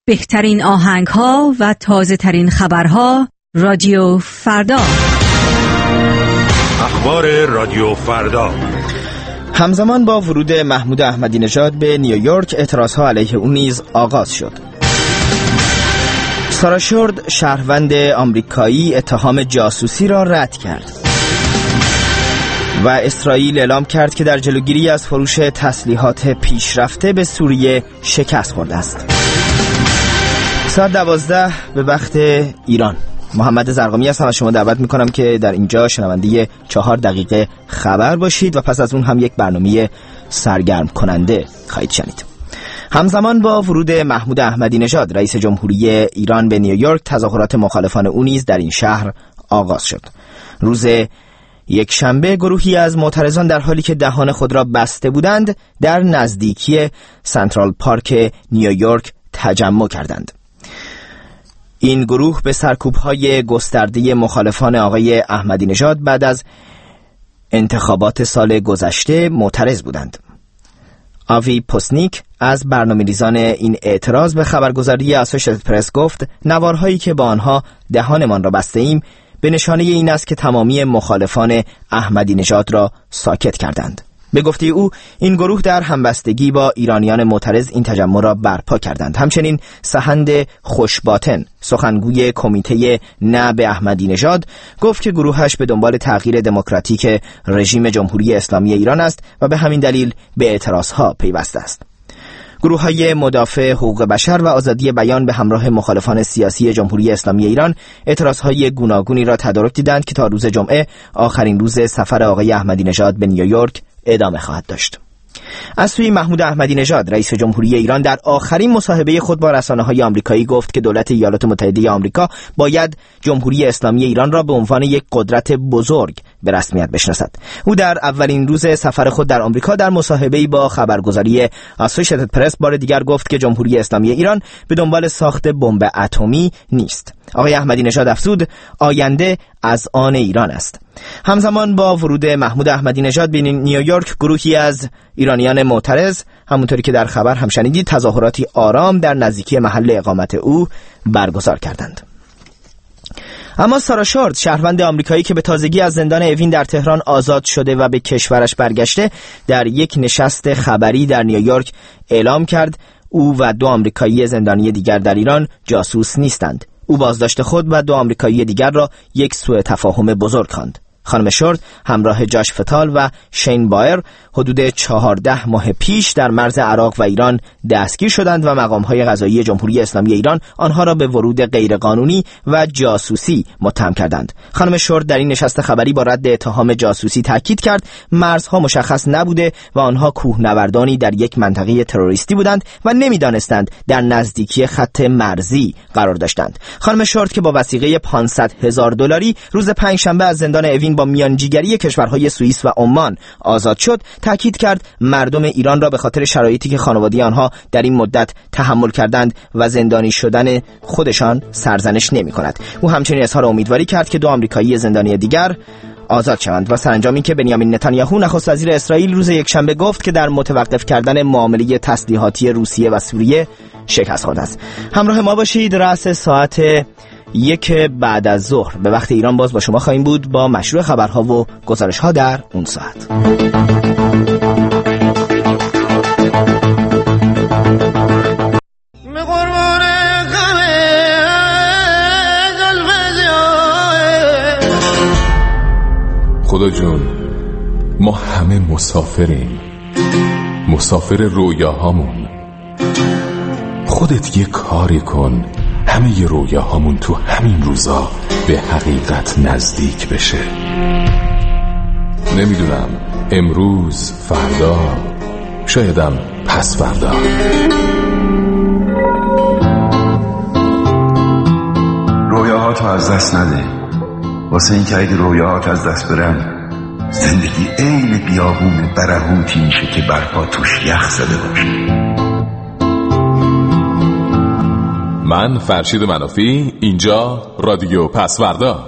بهترین آهنگ‌ها و تازه‌ترین خبرها رادیو فردا. اخبار رادیو فردا. همزمان با ورود محمود احمدی نژاد به نیویورک، اعتراضها علیه او نیز آغاز شد. سارا شورد، شهروند آمریکایی، اتهام جاسوسی را رد کرد و اسرائیل اعلام کرد که در جلوگیری از فروش تسلیحات پیشرفته به سوریه شکست خورده است. ساعت 12 به وقت ایران. محمد زرقامی هستم و شما دعوت میکنم که در اینجا شنونده 4 دقیقه خبر باشید و پس از اون هم یک برنامه سرگرم کننده خواهید شنید. همزمان با ورود محمود احمدی نژاد رئیس جمهوری ایران به نیویورک، تظاهرات مخالفان او نیز در این شهر آغاز شد. روز یک شنبه گروهی از معترضان در حالی که دهان خود را بسته بودند در نزدیکی سنترال پارک نیویورک تجمع کردند. این گروه به سرکوب‌های گسترده مخالفان آقای احمدی نژاد بعد از انتخابات سال گذشته معترض بودند. آوی پوسنیک از برنامه‌ریزان این اعتراض به خبرگزاری اسوشیتد پرس گفت نوارهایی که با آنها دهانمان را بسته ایم به نشانه این است که تمامی مخالفان احمدی نژاد را ساکت کردند. به گفته او این گروه در همبستگی با ایرانیان معترض این تجمع را برپا کردند. همچنین سهند خوشباطن، سخنگوی کمیته نه به احمدی نژاد، گفت که گروهش به دنبال تغییر دموکراتیک رژیم جمهوری اسلامی ایران است و به همین دلیل به اعتراضها پیوسته است. گروه‌های مدافع حقوق بشر و آزادی بیان به همراه مخالفان سیاسی جمهوری اسلامی ایران اعتراضهای گوناگونی را تدارک دیدند که تا روز جمعه، آخرین روز سفر آقای احمدی نژاد به نیویورک، ادامه خواهد داشت. از سوی محمود احمدی نژاد رئیس جمهوری ایران در آخرین مصاحبه خود با رسانه‌های آمریکایی گفت که دولت ایالات متحده آمریکا باید جمهوری اسلامی ایران را به عنوان یک قدرت بزرگ به رسمیت بشناسد. او در اولین روز سفر خود در آمریکا در مصاحبه‌ای با خبرگزاری اسوشیتد پرس بار دیگر گفت که جمهوری اسلامی ایران به دنبال ساخت بمب اتمی نیست. آقای احمدی نژاد افزود آینده از آن ایران است. همزمان با ورود محمود احمدی نژاد به نیویورک، گروهی از ایرانیان معترض، همونطوری که در خبر هم شنیدید، تظاهراتی آرام در نزدیکی محل اقامت او برگزار کردند. اما سارا شورد، شهروند آمریکایی که به تازگی از زندان اوین در تهران آزاد شده و به کشورش برگشته، در یک نشست خبری در نیویورک اعلام کرد او و 2 آمریکایی زندانی دیگر در ایران جاسوس نیستند. او بازداشت خود و 2 آمریکایی دیگر را یک سوء تفاهم بزرگ خواند. خانم شورد همراه جاش فتال و شین بایر حدود 14 ماه پیش در مرز عراق و ایران دستگیر شدند و مقام‌های قضایی جمهوری اسلامی ایران آنها را به ورود غیرقانونی و جاسوسی متهم کردند. خانم شورد در این نشست خبری با رد اتهام جاسوسی تاکید کرد مرزها مشخص نبوده و آنها کوهنوردانی در یک منطقه تروریستی بودند و نمی‌دانستند در نزدیکی خط مرزی قرار داشتند. خانم شورد که با وثیقه $500,000 روز پنجشنبه از زندان اوین با میانجیگری کشورهای سوئیس و عمان آزاد شد، تاکید کرد مردم ایران را به خاطر شرایطی که خانواده آنها در این مدت تحمل کردند و زندانی شدن خودشان سرزنش نمی‌کند. او همچنین اظهار امیدواری کرد که 2 آمریکایی زندانی دیگر آزاد شوند و سرانجامی که بنیامین نتانیاهو نخست وزیر اسرائیل روز یکشنبه گفت که در متوقف کردن معامله تسلیحاتی روسیه و سوریه شکست خورده است. همراه ما باشید. رأس ساعت 1 بعد از ظهر به وقت ایران باز با شما خواهیم بود با مشروع خبرها و گزارش‌ها در اون ساعت. خدا جون، ما همه مسافریم، مسافر رویاهامون. خودت یه کاری کن همه رویاهامون تو همین روزا به حقیقت نزدیک بشه. نمیدونم امروز، فردا، شایدم پس فردا. رویاهاتو از دست نده، واسه این که اگه رویاهات از دست برن زندگی عین بیابون برهوتی میشه که برپا توش یخ زده باشه. من فرشید منافی، اینجا رادیو پسوردا.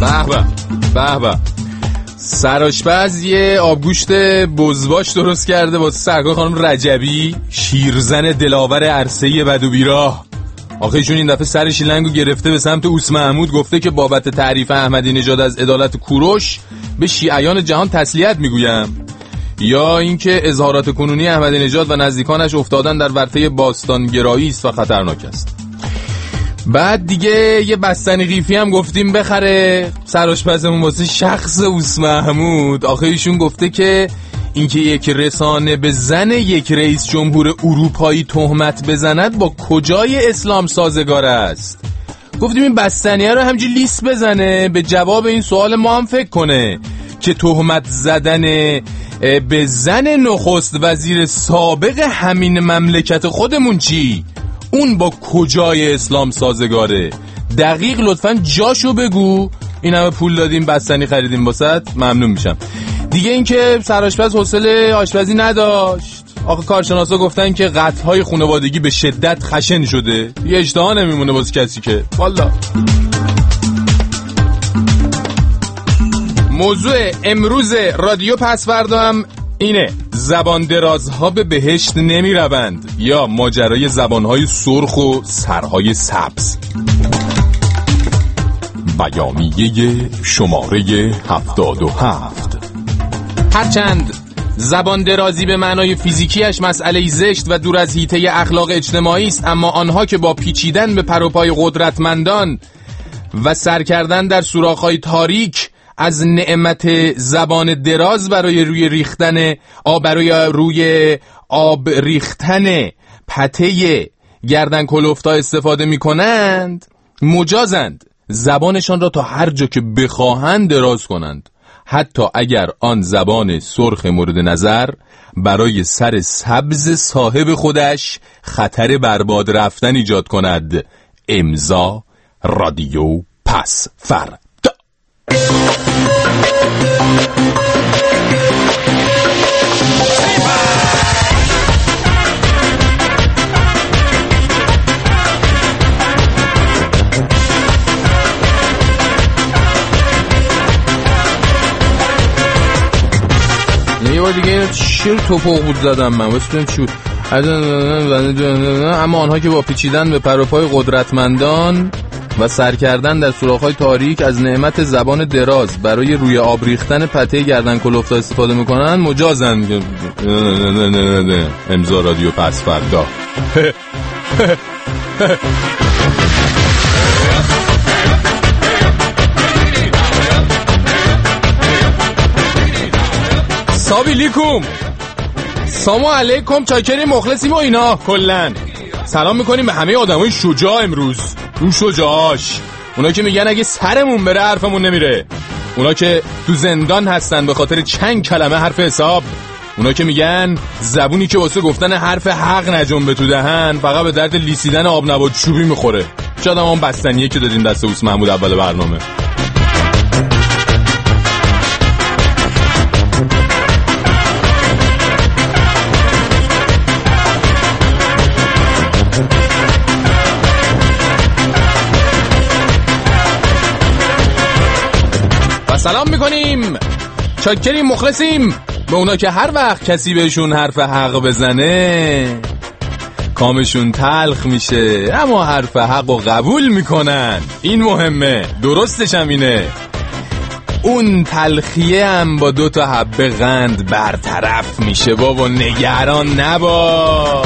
به به. سرآشپز یه آبگوشت بزباش درست کرده واسه سرکار خانم رجبی، شیرزن دلاور عرصه بد و بیراه. آخه ایشون این دفعه سر شیلنگو گرفته به سمت اوس محمود، گفته که بابت تعریف احمدی نژاد از عدالت کوروش به شیعیان جهان تسلیت میگویم. یا اینکه اظهارات کنونی احمدی نژاد و نزدیکانش افتادن در ورطه باستانگرایی است و خطرناک است. بعد دیگه یه بستنی قیفی هم گفتیم بخره سرآشپزمون واسه شخص اوس محمود. آخه ایشون گفته که اینکه یک رسانه به زن یک رئیس جمهور اروپایی تهمت بزند با کجای اسلام سازگار است. گفتیم این بستنیه رو همینجوری لیست بزنه، به جواب این سوال ما هم فکر کنه که تهمت زدن به زن نخست وزیر سابق همین مملکت خودمون چی؟ اون با کجای اسلام سازگاره؟ دقیق لطفاً جاشو بگو. این همه پول دادیم بستنی خریدیم واسط، ممنون میشم. دیگه اینکه سرآشپز حوصله آشپزی نداشت. آخه کارشناسا گفتن که قطعهای خانوادگی به شدت خشن شده، یه اشتها نمیمونه واسه کسی که والا. موضوع امروز رادیو پسوردا هم اینه: زبان درازها به بهشت نمی روند، یا ماجرای زبانهای سرخ و سرهای سبز. بیانیه شماره 77. هرچند زبان درازی به معنای فیزیکیش مسئله زشت و دور از حیطه اخلاق اجتماعی است، اما آنها که با پیچیدن به پر و پای قدرتمندان و سر کردن در سوراخ‌های تاریک از نعمت زبان دراز برای روی آب ریختن پته گردن کلفتا استفاده می کنند، مجازند زبانشان را تا هر جا که بخواهند دراز کنند، حتی اگر آن زبان سرخ مورد نظر برای سر سبز صاحب خودش خطر برباد رفتن ایجاد کند. امضا رادیو پسوردا. یه بار دیگه اینو چیر توپق بود زدم من واسه چی بود. اما آنها که با پیچیدن به پر و پای قدرتمندان و سر کردن در سوراخ‌های تاریک از نعمت زبان دراز برای روی آب ریختن پته گردن کلفتا استفاده میکنن، مجازن. امضا رادیو پسوردا. سابی لیکوم، سلام علیکم، چاکری مخلصیم و اینا. کلن سلام میکنیم به همه آدمای شجاع امروز. اون شجاعاش، اونا که میگن اگه سرمون بره حرفمون نمیره، اونا که تو زندان هستن به خاطر چند کلمه حرف حساب، اونا که میگن زبونی که واسه گفتن حرف حق نجنبه تو دهن فقط به درد لیسیدن آب نبات چوبی میخوره. شاید هم بستنیه که دادیم دست اوس محمود اول برنامه. سلام میکنیم، چاکریم، مخلصیم به اونا که هر وقت کسی بهشون حرف حق بزنه کامشون تلخ میشه، اما حرف حق رو قبول میکنن. این مهمه، درستش هم اینه. اون تلخیه هم با 2 حبه قند برطرف میشه بابا، نگران نباش.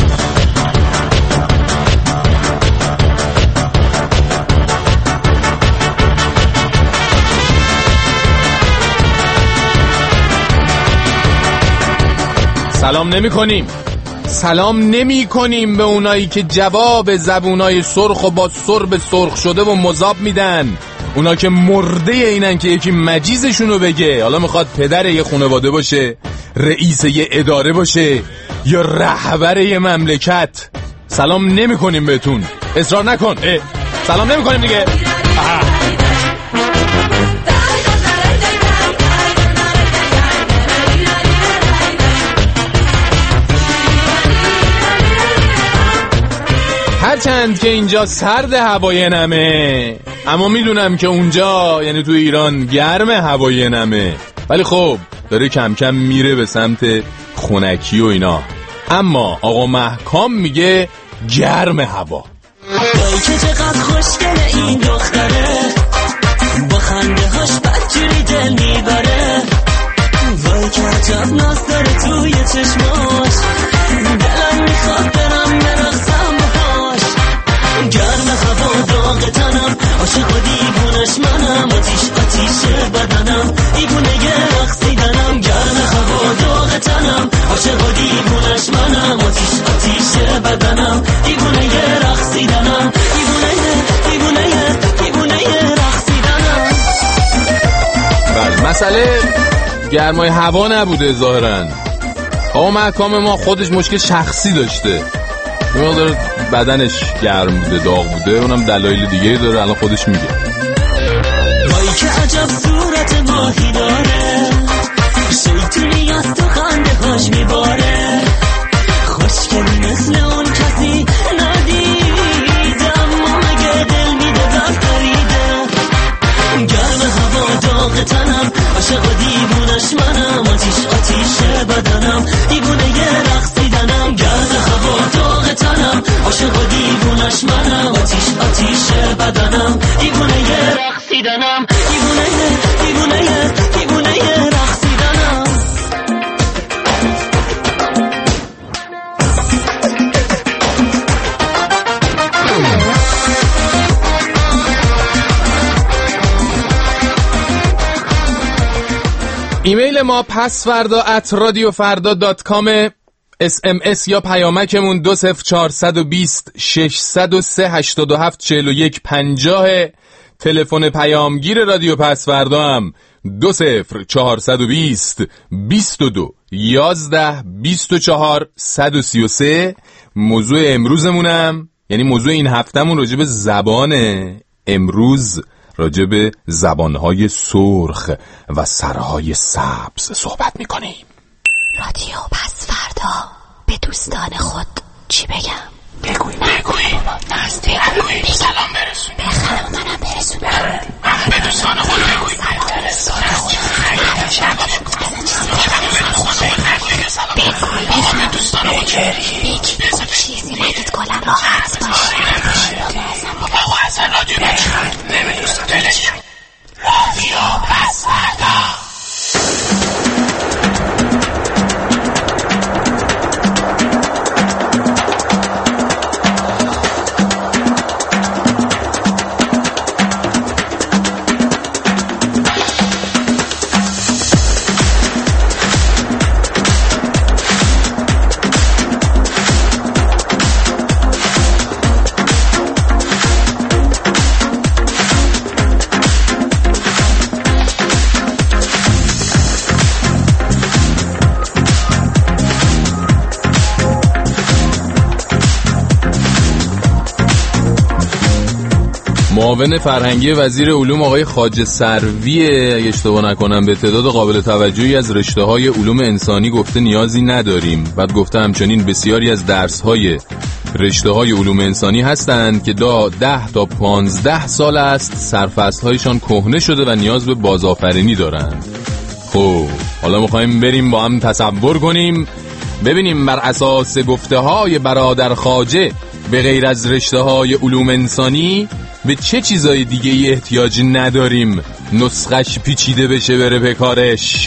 سلام نمی کنیم به اونایی که جواب زبونای سرخ و با سرب سرخ شده و مذاب میدن، اونا که مرده اینن که یکی مجیزشونو بگه، حالا میخواد پدر یه خانواده باشه، رئیس یه اداره باشه یا رهبر یه مملکت. سلام نمی کنیم بهتون، اصرار نکن. سلام نمی کنیم دیگه. هرچند که اینجا سرد هوای نمه، اما میدونم که اونجا یعنی تو ایران گرم هوای نمه، ولی خب داره کم کم میره به سمت خنکی و اینا. اما آقا محکام میگه گرم هوا. وای که چقدر خوشگله این دختره، با خنده هاش بدجوری دل میبره. وای که عجب ناز داره توی چشماش، دلم میخواد برم برقصم باهاش. گرم هوا داغ تنم، عاشق و دیوونش منم. آتیش آتیش بدنم، دیوونه رقصیدنم. گرم هوا داغ تنم، عاشق و دیوونش منم. آتیش آتیش بدنم، دیوونه رقصیدنم. دیوونه رقصیدنم. بله، مسئله گرمای هوا نبوده ظاهرا. آقا محکام ما خودش مشکل شخصی داشته، مقدار بدنش گرم بوده، داغ بوده، اونم دلایل دیگه داره، الان خودش میگه. وای که عجب صورت ماهی داره، شیطونی از تو خنده هاش میباره. خوشگلی مثل اون کسی ندیدم، ما مگه دل میده در خریده. گرم هوا داغ تنم، عاشق و دیوونش منم. آتیش آتیش بدنم، دیوونه رقصیدنم. گرم هوا داغ تنم، عاشق و دیوونش منم. آتیش آتیش بدنم، دیوونه رقصیدنم. دیوونه رقصیدنم. ایمیل ما pasvarda@radiofarda.com، SMS یا پیامکمون 20420 603 87 41 50. تلفن پیامگیر رادیو پسوردا هم 20420 22 11 24 133. موضوع امروزمونم، یعنی موضوع این هفتمون، راجع به زبانه. امروز راجع به زبانهای سرخ و سرهای سبز صحبت میکنیم. رادیو پسوردا به دوستان خود چی بگم؟ بگوی سلام برسون، به خانمانم برسون، به دوستان خود بگوی. به دوستان خود چیزی نگید گلم راحت باشی. بابا اصلا رادیو نمیدوستان دلش. رادیو پسوردا. معاون فرهنگی وزیر علوم آقای خواجه سروی، اگه اشتباه نکنم، به تعداد قابل توجهی از رشته‌های علوم انسانی گفته نیازی نداریم. بعد گفته همچنین بسیاری از درس‌های رشته‌های علوم انسانی هستند که 10 تا 15 سال است سرفصل‌هایشان کهنه شده و نیاز به بازآفرینی دارند. خب حالا می‌خوایم بریم با هم تصور کنیم، ببینیم بر اساس گفته‌های برادر خواجه به غیر از رشته‌های علوم انسانی به چه چیزای دیگه ای احتیاج نداریم نسخش پیچیده بشه بره به کارش.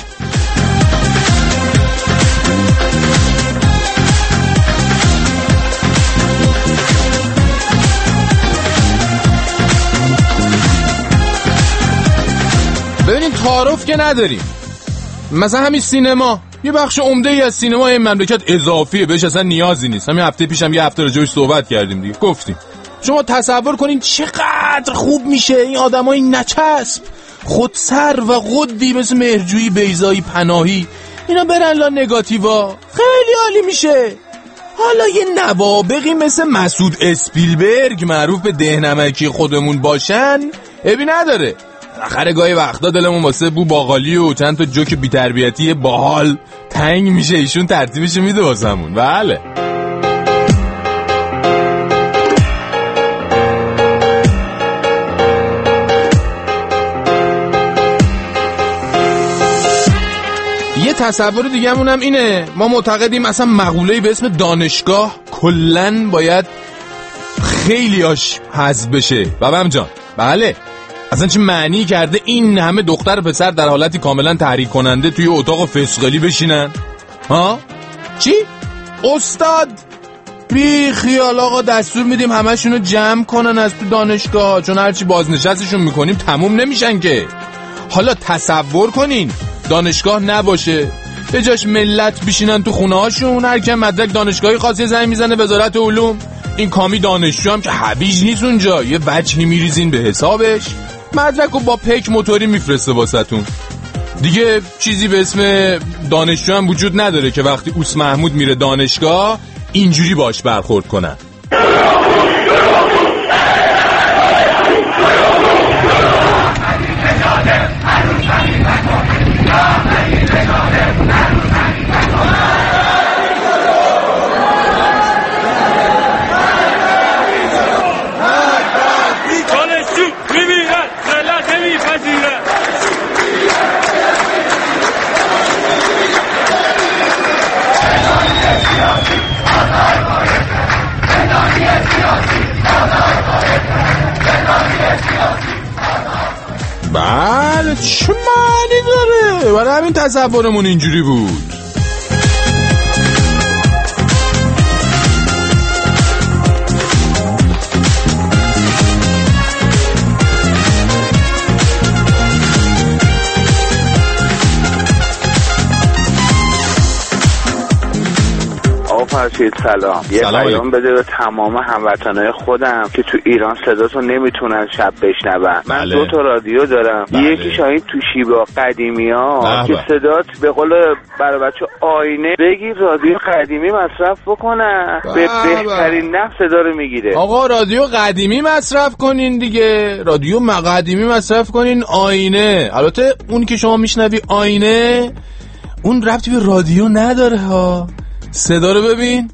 ببینیم تعارف که نداریم. مثلا همین سینما، یه بخش عمده ای از سینما این مملکت اضافیه، بهش اصلا نیازی نیست. همین هفته پیشم یه هفته راجعش صحبت کردیم دیگه، گفتیم شما تصور کنین چقدر خوب میشه این آدمای نچسب خودسر و قدی مثل مهرجویی، بیضایی، پناهی، اینا برن لا نگاتیوا، خیلی عالی میشه. حالا یه نوابقی مثل مسعود اسپیلبرگ معروف به دهنمکی خودمون باشن ابی نداره. آخر گاهی وقتا دلمون واسه بو باقالی و چند تا جوک بی‌تربیتی باحال تنگ میشه، ایشون ترتیبش میده واسمون. بله تصور دیگه‌مون هم اینه، ما معتقدیم اصلا مقوله‌ای به اسم دانشگاه کلاً باید خیلیاش حذف بشه. بابام جان بله، اصلا چه معنی کرده این همه دختر و پسر در حالتی کاملا تحریک کننده توی اتاق فسقلی بشینن؟ ها؟ چی؟ استاد بی خیال آقا دستور میدیم همشونو جمع کنن از تو دانشگاه، چون هرچی بازنشستشون میکنیم تموم نمیشن که. حالا تصور کنین دانشگاه نباشه، به جاش ملت بشینن تو خونه هاشون، هر کی مدرک دانشگاهی خاصی زنگ میزنه وزارت علوم، این کامی دانشجو هم که هویج نیست اونجا، یه وجهی میریزین به حسابش، مدرکو با پک موتوری میفرسته واسهتون. دیگه چیزی به اسم دانشجو هم وجود نداره که وقتی اوس محمود میره دانشگاه اینجوری باش برخورد کنن. بله چه معنی داره؟ برای همین تصورمون اینجوری بود. فرشید سلام. یه پیام بده به تمام هموطنای خودم که تو ایران صداتو نمیتونن شب بشنون. من 2 تا رادیو دارم. یکی شاید تو شیبا قدیمی‌ها که صدات به قول برای بچه آینه بگی رادیو قدیمی مصرف بکنن، به بهترین نحو صدا رو میگیره. آقا رادیو قدیمی مصرف کنین دیگه، رادیو قدیمی مصرف کنین. آینه البته اون که شما میشنوی آینه اون ربطی به رادیو نداره ها. صدا رو ببین.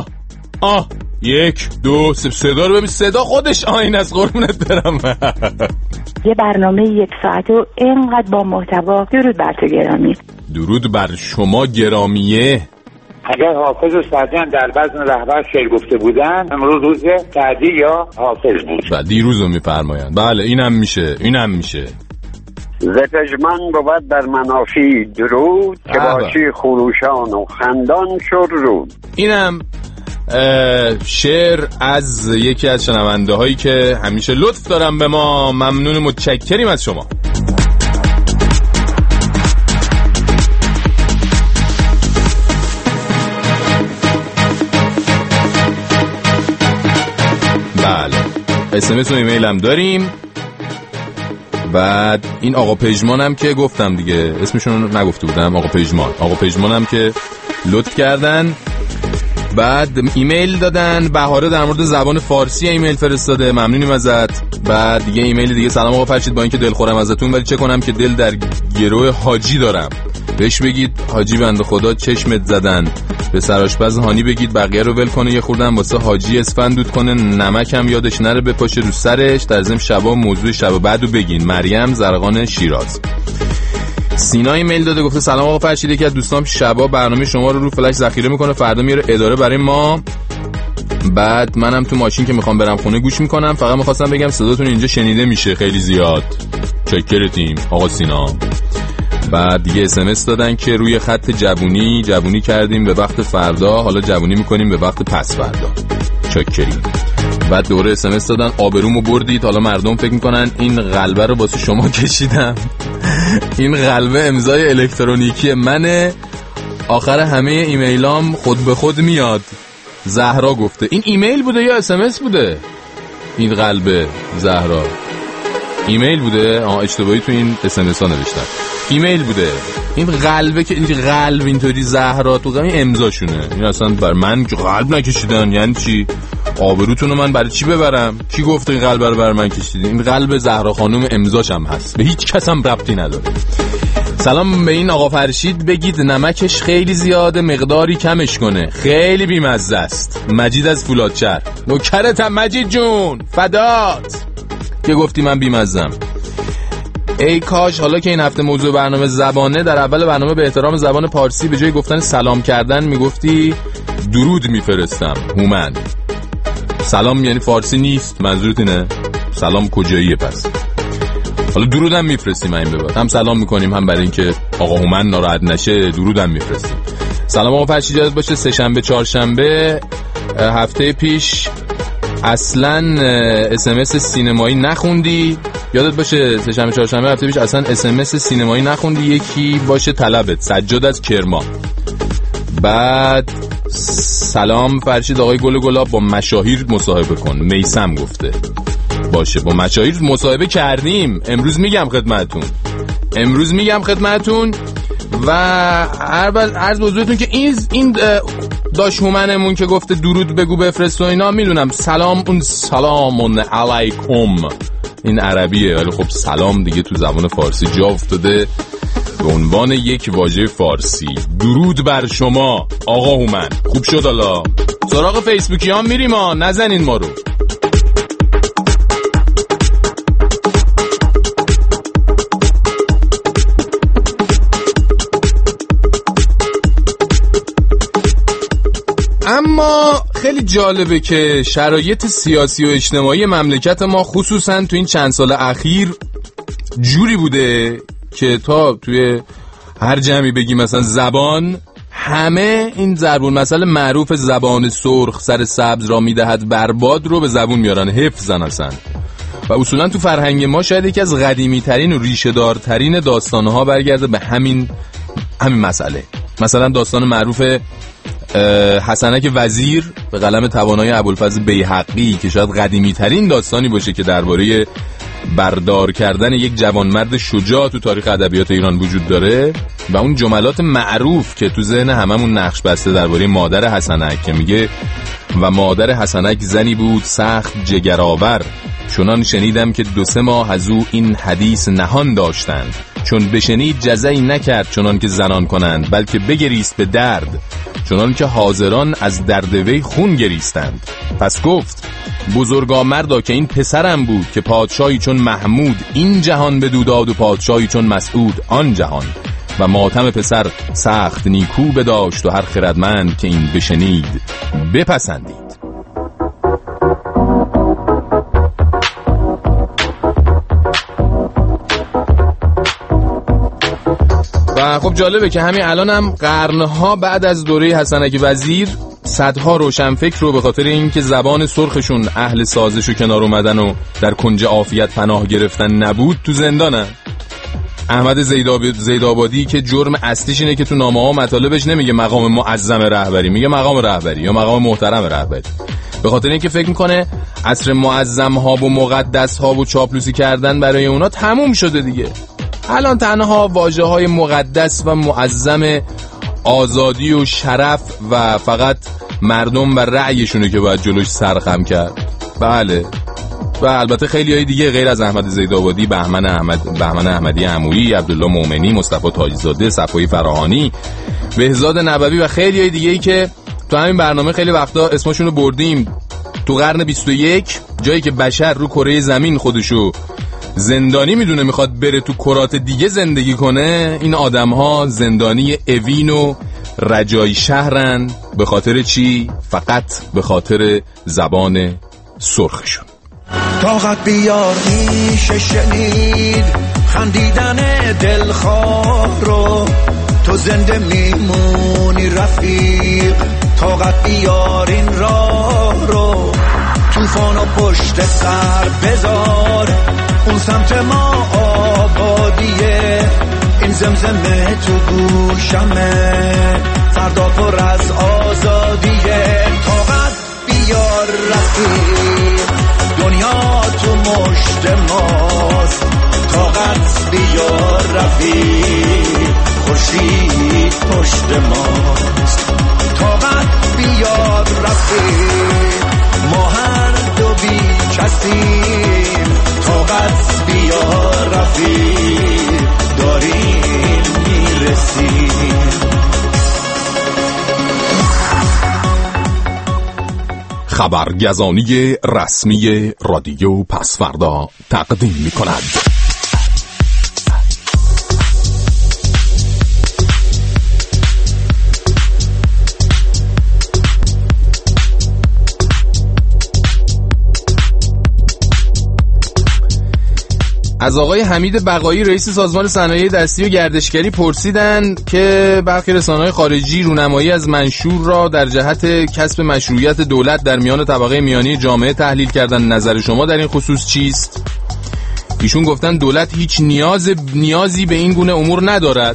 1 2 صدا رو ببین، صدا خودش آینه است قربونت برم. یه برنامه 1 ساعته و اینقدر با محتوا. درود بر تو گرامی. درود بر شما گرامیه. اگر حافظ و سعدیان در بزم رهبر شعر گفته بودن، امروز روز سعدی یا حافظ بود. دیروز رو میفرمایند. بله اینم میشه. ز پژمان بود در منافی درود، که باشی خروشان و خندان شد رود. اینم شعر از یکی از شنونده هایی که همیشه لطف دارم به ما. ممنون، متشکریم از شما. بله SMS و ایمیل هم داریم. بعد این آقا پژمان هم که گفتم دیگه، اسمشون رو نگفته بودم، آقا پژمان هم که لطف کردن. بعد ایمیل دادن، بهاره در مورد زبان فارسی ایمیل فرستاده، ممنونیم ازت. بعد دیگه ایمیل دیگه، سلام آقا فرشید، با اینکه دلخورم ازتون ولی چه کنم که دل در گروه حاجی دارم، بهش بگید حاجی بنده خدا چشمت زدن. به سرآشپز هانی بگید بقیه رو ول کنه، یه خوردن واسه حاجی اسفند دود کنه، نمک هم یادش نره بپاشه رو سرش. در ضمن شبا موضوع شب بعدو بگین. مریم زرقان شیراز. سینا ایمیل داده، گفته سلام آقا فرشید، یکی از دوستام شبا برنامه شما رو فلش ذخیره میکنه، فردا میاره اداره برای ما. بعد منم تو ماشین که میخوام برم خونه گوش میکنم. فقط میخواستم بگم صداتون اینجا شنیده میشه خیلی زیاد. چکرتیم آقا سینا. بعد دیگه SMS دادن که روی خط جوونی کردیم به وقت فردا، حالا جوونی میکنیم به وقت پس فردا. چکریم. بعد دوره SMS دادن آبرومو بردید، حالا مردم فکر میکنن این قلبه رو واسه شما کشیدم. این قلبه امضای الکترونیکی منه، آخر همه ایمیلام خود به خود میاد. زهرا گفته. این ایمیل بوده یا SMS بوده؟ این قلبه زهرا ایمیل بوده؟ اشتباهی تو این SMS ها نوشتن. ایمیل بوده. این قلبه که این قلب اینطوری زهرا تو این امضاشونه. این اصلا بر من قلب نکشیدن. یعنی چی؟ آبروتونو من برای چی ببرم؟ کی گفت این قلب رو بر من کشیدین؟ این قلب زهرا خانم امضاش هم هست، به هیچ کس هم ربطی نداره. سلام به این آقا فرشید بگید نمکش خیلی زیاده، مقداری کمش کنه، خیلی بیمزه است. مجید از فولادشهر. نوکرتم مجید جون، فدات که گفتی من بیمزم. ای کاش حالا که این هفته موضوع برنامه زبانه، در اول برنامه به احترام زبان پارسی به جای گفتن سلام کردن میگفتی درود میفرستم. هومن سلام یعنی فارسی نیست، منظورت اینه؟ سلام کجاییه پس؟ حالا درودم میفرستیم این به بعد، هم سلام میکنیم هم برای اینکه آقا هومن ناراحت نشه درودم میفرستیم. سلام آقا فرشی، جالب باشه سه شنبه چهارشنبه هفته پیش اصلا SMS سینمایی نخوندی، یادت باشه سه شنبه چهارشنبه هفته پیش اصلا SMS سینمایی نخوندی، یکی باشه طلبت. سجاد از کرمان. بعد سلام فرشید آقای گل گلاب با مشاهیر مصاحبه کن. میسم گفته باشه با مشاهیر مصاحبه کردیم، امروز میگم خدمتتون. و عرض بزرگتون که این داش هومنمون که گفته درود بگو بفرست و اینا، میدونم سلام اون سلامون علیکم این عربیه، ولی خب سلام دیگه تو زبان فارسی جا افتاده به عنوان یک واژه فارسی. درود بر شما آقا هومن. خوب شد. حالا سراغ فیسبوکی ها میریم ها، نزنین ما رو. اما خیلی جالبه که شرایط سیاسی و اجتماعی مملکت ما خصوصا تو این چند سال اخیر جوری بوده که تا توی هر جمعی بگی مثلا زبان، همه این ضربون مسئله معروف زبان سرخ سر سبز را میدهد برباد رو به زبون میارن، حفظن اصلا. و اصولا تو فرهنگ ما شاید یکی از قدیمی ترین و ریشه دارترین داستانها برگرده به همین مسئله. مثلا داستان معروف حسنک وزیر به قلم توانای ابوالفضل بیهقی که شاید قدیمی ترین داستانی باشه که درباره بردار کردن یک جوانمرد شجاع تو تاریخ ادبیات ایران وجود داره، و اون جملات معروف که تو ذهن هممون نقش بسته درباره مادر حسنک که میگه و مادر حسنک زنی بود سخت جگرآور، چنان شنیدم که 2-3 ماه از او این حدیث نهان داشتند، چون بشنید جزعی نکرد چنان که زنان کنند، بلکه بگریست به درد چنان که حاضران از درد وی خون گریستند. پس گفت بزرگامردا که این پسرم بود که پادشاهی چون محمود این جهان بدو داد و پادشاهی چون مسعود آن جهان، و ماتم پسر سخت نیکو بداشت و هر خردمند که این بشنید بپسندید. و خب جالبه که همین الان هم قرنها بعد از دوره حسنک وزیر صدها روشنفکر رو به خاطر اینکه زبان سرخشون اهل سازش و کنار اومدن و در کنج عافیت پناه گرفتن نبود تو زندانن. احمد زیدآبادی که جرم اصلیش اینه که تو نامه ها مطالبش نمیگه مقام معظم رهبری، میگه مقام رهبری یا مقام محترم رهبری، به خاطر اینکه فکر میکنه عصر معظم ها و مقدس ها و چاپلوسی کردن برای اونا تموم شده دیگه. الان تنها واژه های مقدس و معظم آزادی و شرف و فقط مردم و رأیشونه که باید جلوش سرخم کرد. بله، و البته خیلی های دیگه غیر از احمد زیدآبادی، بهمن احمدی عمویی، عبدالله مومنی، مصطفی تاج‌زاده، صفایی فراهانی، بهزاد نبوی و خیلی های دیگه‌ای که تو همین برنامه خیلی وقتا اسمشون رو بردیم. تو قرن 21 جایی که بشر رو کره زمین خودشو زندانی میدونه میخواد بره تو کرات دیگه زندگی کنه، این آدم‌ها زندانی اوین و رجای شهرن. به خاطر چی؟ فقط به خاطر زبان سرخشون. طاقت بیار میشه شنید خندیدن دلخواه رو، تو زنده میمونی رفیق. طاقت بیار این راه رو، طوفانو پشت سر بذار، اون سمت ما آبادیه، این زمزمه تو گوشمه، فردا پر از آزادیه. طاقت بیار رفیق، دنیا تو مشت ماست. طاقت بیار رفیق، خورشید پشت ماست. طاقت بیار رفیق، ما هر دو بی کسیم. طاقت بیار رفیق، داریم میرسیم. خبرگزانی رسمی رادیو پسوردا تقدیم می کند. از آقای حمید بقایی رئیس سازمان صنایع دستی و گردشگری پرسیدن که برخی رسانه‌های خارجی رونمایی از منشور را در جهت کسب مشروعیت دولت در میان طبقه میانی جامعه تحلیل کردن. نظر شما در این خصوص چیست؟ ایشون گفتن دولت هیچ نیازی به این گونه امور ندارد.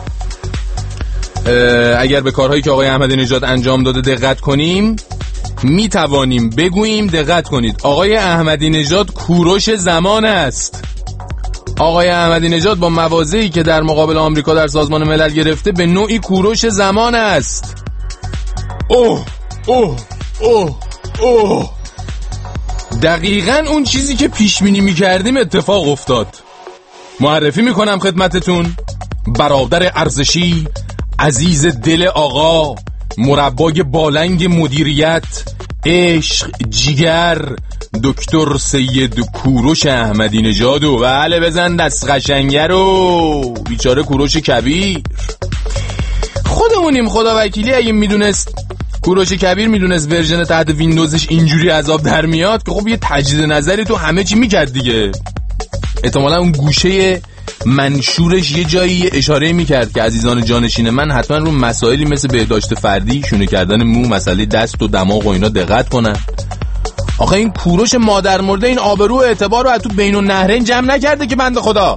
اگر به کارهایی که آقای احمدی نژاد انجام داده دقت کنیم می توانیم بگوییم دقت کنید آقای احمدی نژاد کوروش زمان است. آقای احمدی نژاد با مواضعی که در مقابل آمریکا در سازمان ملل گرفته به نوعی کوروش زمان است. اوه اوه اوه اوه دقیقاً اون چیزی که پیش بینی می‌کردیم اتفاق افتاد. معرفی می‌کنم خدمتتون برادر ارزشی، عزیز دل آقا، مربای بالنگ مدیریت، عشق، جیگر، دکتر سید کوروش احمدی نژاد. و بله بزن دست قشنگه رو، بیچاره کوروش کبیر. خودمونیم خدا وکیلی اگه میدونست کوروش کبیر میدونست ورژن تحت ویندوزش اینجوری عذاب در میاد که خب یه تجدید نظری تو همه چی میکرد دیگه. احتمالا اون گوشه منشورش یه جایی اشاره میکرد که عزیزان جانشین من حتما رو مسائلی مثل بهداشت فردی، شونه کردن مو، مسئله دست و دماغ و اینا دقت کنن. آخه این کوروش مادر مرده این آبرو و اعتبار رو از تو بین النهرین جمع نکرده که بنده خدا.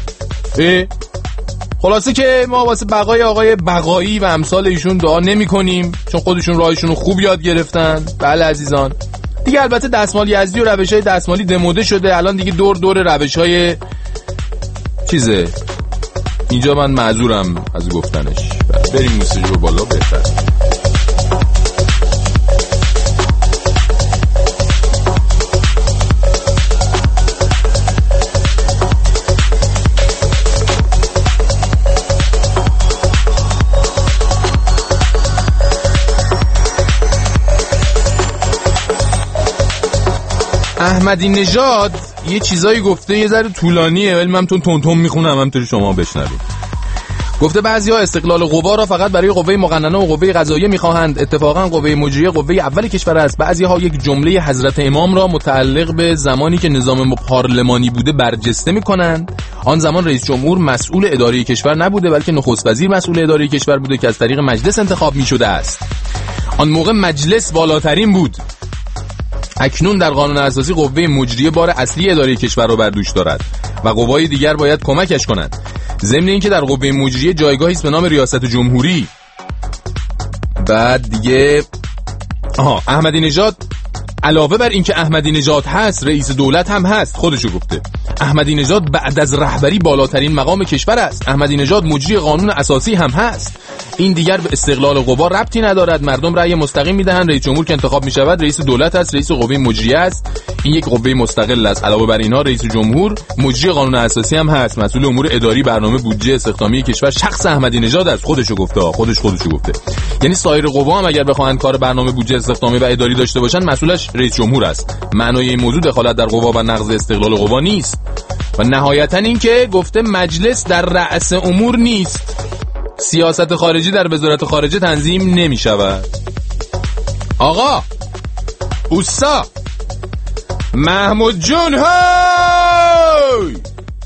خلاصه که ما واسه بقای آقای بقایی و امثال ایشون دعا نمی کنیم، چون خودشون راهشون رو خوب یاد گرفتن. بله عزیزان دیگه، البته دستمال یزدی و روش‌های دستمالی دموده شده، الان دیگه دور روش‌های چیزه. اینجا من معذورم از گفتنش. بریم موسیقی رو بالا بهتر. احمدی نژاد یه چیزایی گفته، یه ذره طولانیه ولی من تون میخونم همونطوری شما بشنوید. گفته بعضی‌ها استقلال قوا را فقط برای قوه مقننه و قوه قضاییه می‌خواهند. اتفاقا قوه مجریه قوه اول کشور است. بعضی‌ها یک جمله حضرت امام را متعلق به زمانی که نظام پارلمانی بوده برجسته می‌کنند. آن زمان رئیس جمهور مسئول اداره کشور نبوده بلکه نخست وزیر مسئول اداره کشور بوده که از طریق مجلس انتخاب می‌شده است. آن موقع مجلس بالاترین بود. اکنون در قانون اساسی قوه مجریه بار اصلی اداره کشور را بر دوش دارد و قوای دیگر باید کمکش کنند. ضمن اینکه در قوه مجریه جایگاهی است به نام ریاست جمهوری. بعد دیگه احمدی نژاد علاوه بر اینکه احمدی نژاد هست رئیس دولت هم هست. خودشو گفته احمدی نژاد بعد از رهبری بالاترین مقام کشور است. احمدی نژاد مجری قانون اساسی هم هست. این دیگر به استقلال قوا ربطی ندارد. مردم رأی مستقیم میدهند. رئیس جمهور که انتخاب میشود رئیس دولت است، رئیس قوه مجریه است. این یک قوه مستقل است. علاوه بر اینها رئیس جمهور مجری قانون اساسی هم هست. مسئول امور اداری، برنامه، بودجه، استخدامی کشور شخص احمدی نژاد است. خودشو گفته. خودشو گفته. یعنی سایر قوا هم اگر بخواهند کار برنامه، بودجه، استخدامی و اداری داشته باشند مسئولش رئیس جمهور است. معنای این موضوع دخالت در قوا و نقض استقلال قوا نیست. و نهایتا این که گفته مجلس در رأس امور نیست. سیاست خارجی در وزارت خارجه تنظیم نمی شود. آقا اوسا محمود جون های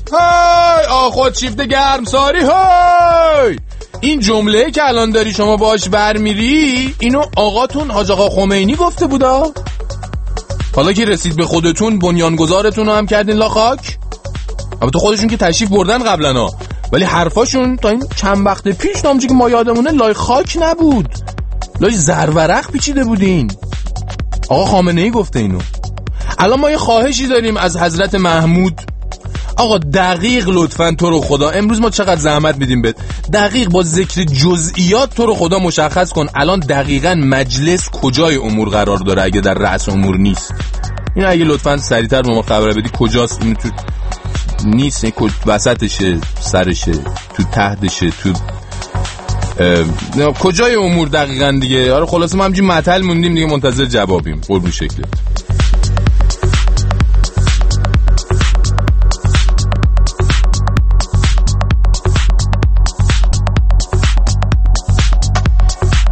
آخواد شیفت گرمساری های، این جمله که الان داری شما باش برمیری اینو آقاتون حاج آقا خمینی گفته بودا. حالا که رسید به خودتون بنیانگذارتون رو هم کردین لا خاک. البته خودشون که تشریف بردن قبلا ولی حرفاشون تا این چند وقت پیش نامچه که ما یادمونه لای خاک نبود، لای زرورق پیچیده بودین. آقا خامنه ای گفته اینو. الان ما یه خواهشی داریم از حضرت محمود. آقا دقیق لطفاً تو رو خدا، امروز ما چقدر زحمت میدیم بهت، دقیق با ذکر جزئیات تو رو خدا مشخص کن الان دقیقاً مجلس کجای امور قرار داره اگه در رأس امور نیست. این اگه لطفاً سریعتر به ما خبر بدی کجاست. این تو نیست، وسطشه، سرشه، تو تحتشه، تو کجای امور دقیقاً دیگه. آره خلاصه ما همینجوری معطل موندیم دیگه، منتظر جوابیم. قربون شکلت.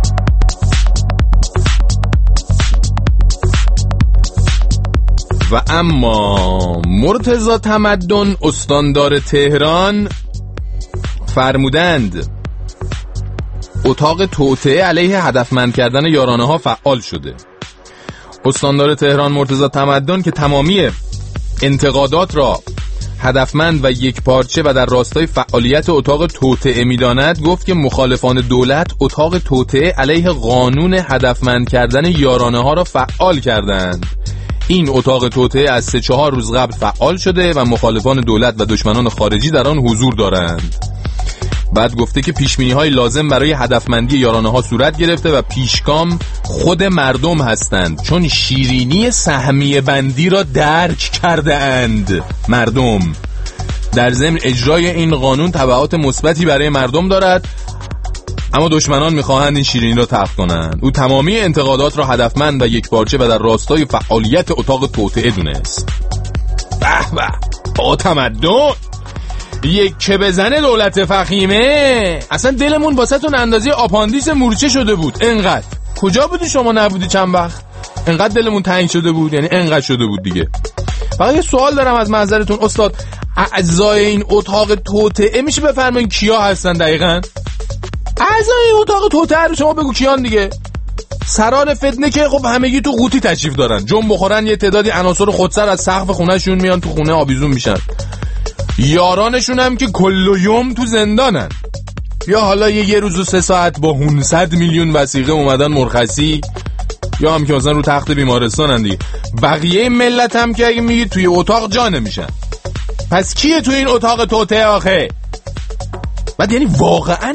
و اما مرتضی تمدن استاندار تهران فرمودند اتاق توطئه علیه هدفمند کردن یارانه ها فعال شده. استاندار تهران مرتضی تمدن که تمامی انتقادات را هدفمند و یک پارچه و در راستای فعالیت اتاق توطئه می‌داند، گفت که مخالفان دولت اتاق توطئه علیه قانون هدفمند کردن یارانه ها را فعال کردند. این اتاق توطئه از 3-4 روز قبل فعال شده و مخالفان دولت و دشمنان خارجی در آن حضور دارند. بعد گفته که پیش‌بینی‌های لازم برای هدفمندی یارانه‌ها صورت گرفته و پیشگام خود مردم هستند، چون شیرینی سهمیه بندی را درک کرده اند. مردم در ضمن اجرای این قانون تبعات مثبتی برای مردم دارد، اما دشمنان می‌خواهند این شیرینی را تلخ کنند. او تمامی انتقادات را هدفمند و یکپارچه و در راستای فعالیت اتاق توطئه دونست. به به با تمدن یک که بزنه دولت فخیمه. اصلا دلمون واسهتون اندازه آپاندیس مورچه شده بود. انقدر کجا بودی شما نبودی چند وقت؟ انقدر دلمون تنگ شده بود، یعنی انقدر شده بود دیگه. فقط یه سوال دارم از معذرتون استاد، اعضای این اتاق توطئه میشه بفرمایید کیا هستن دقیقاً؟ اعضای این اتاق توطئه رو شما بگو کیان دیگه. سران فتنه که خب همگی تو قوطی تشریف دارن، جنب بخورن یه تعدادی عناصر خودسر از سقف خونه‌شون میان تو خونه آویزون میشن. یارانشون هم که کل یوم تو زندانن، یا حالا یه روز و 3 ساعت با 100 میلیون وثیقه اومدن مرخصی، یا هم که مثلا رو تخت بیمارستانن دیگه. بقیه ملت هم که اگه میگی توی اتاق جا نمیشن. پس کیه توی این اتاق توطئه آخه؟ بعد یعنی واقعا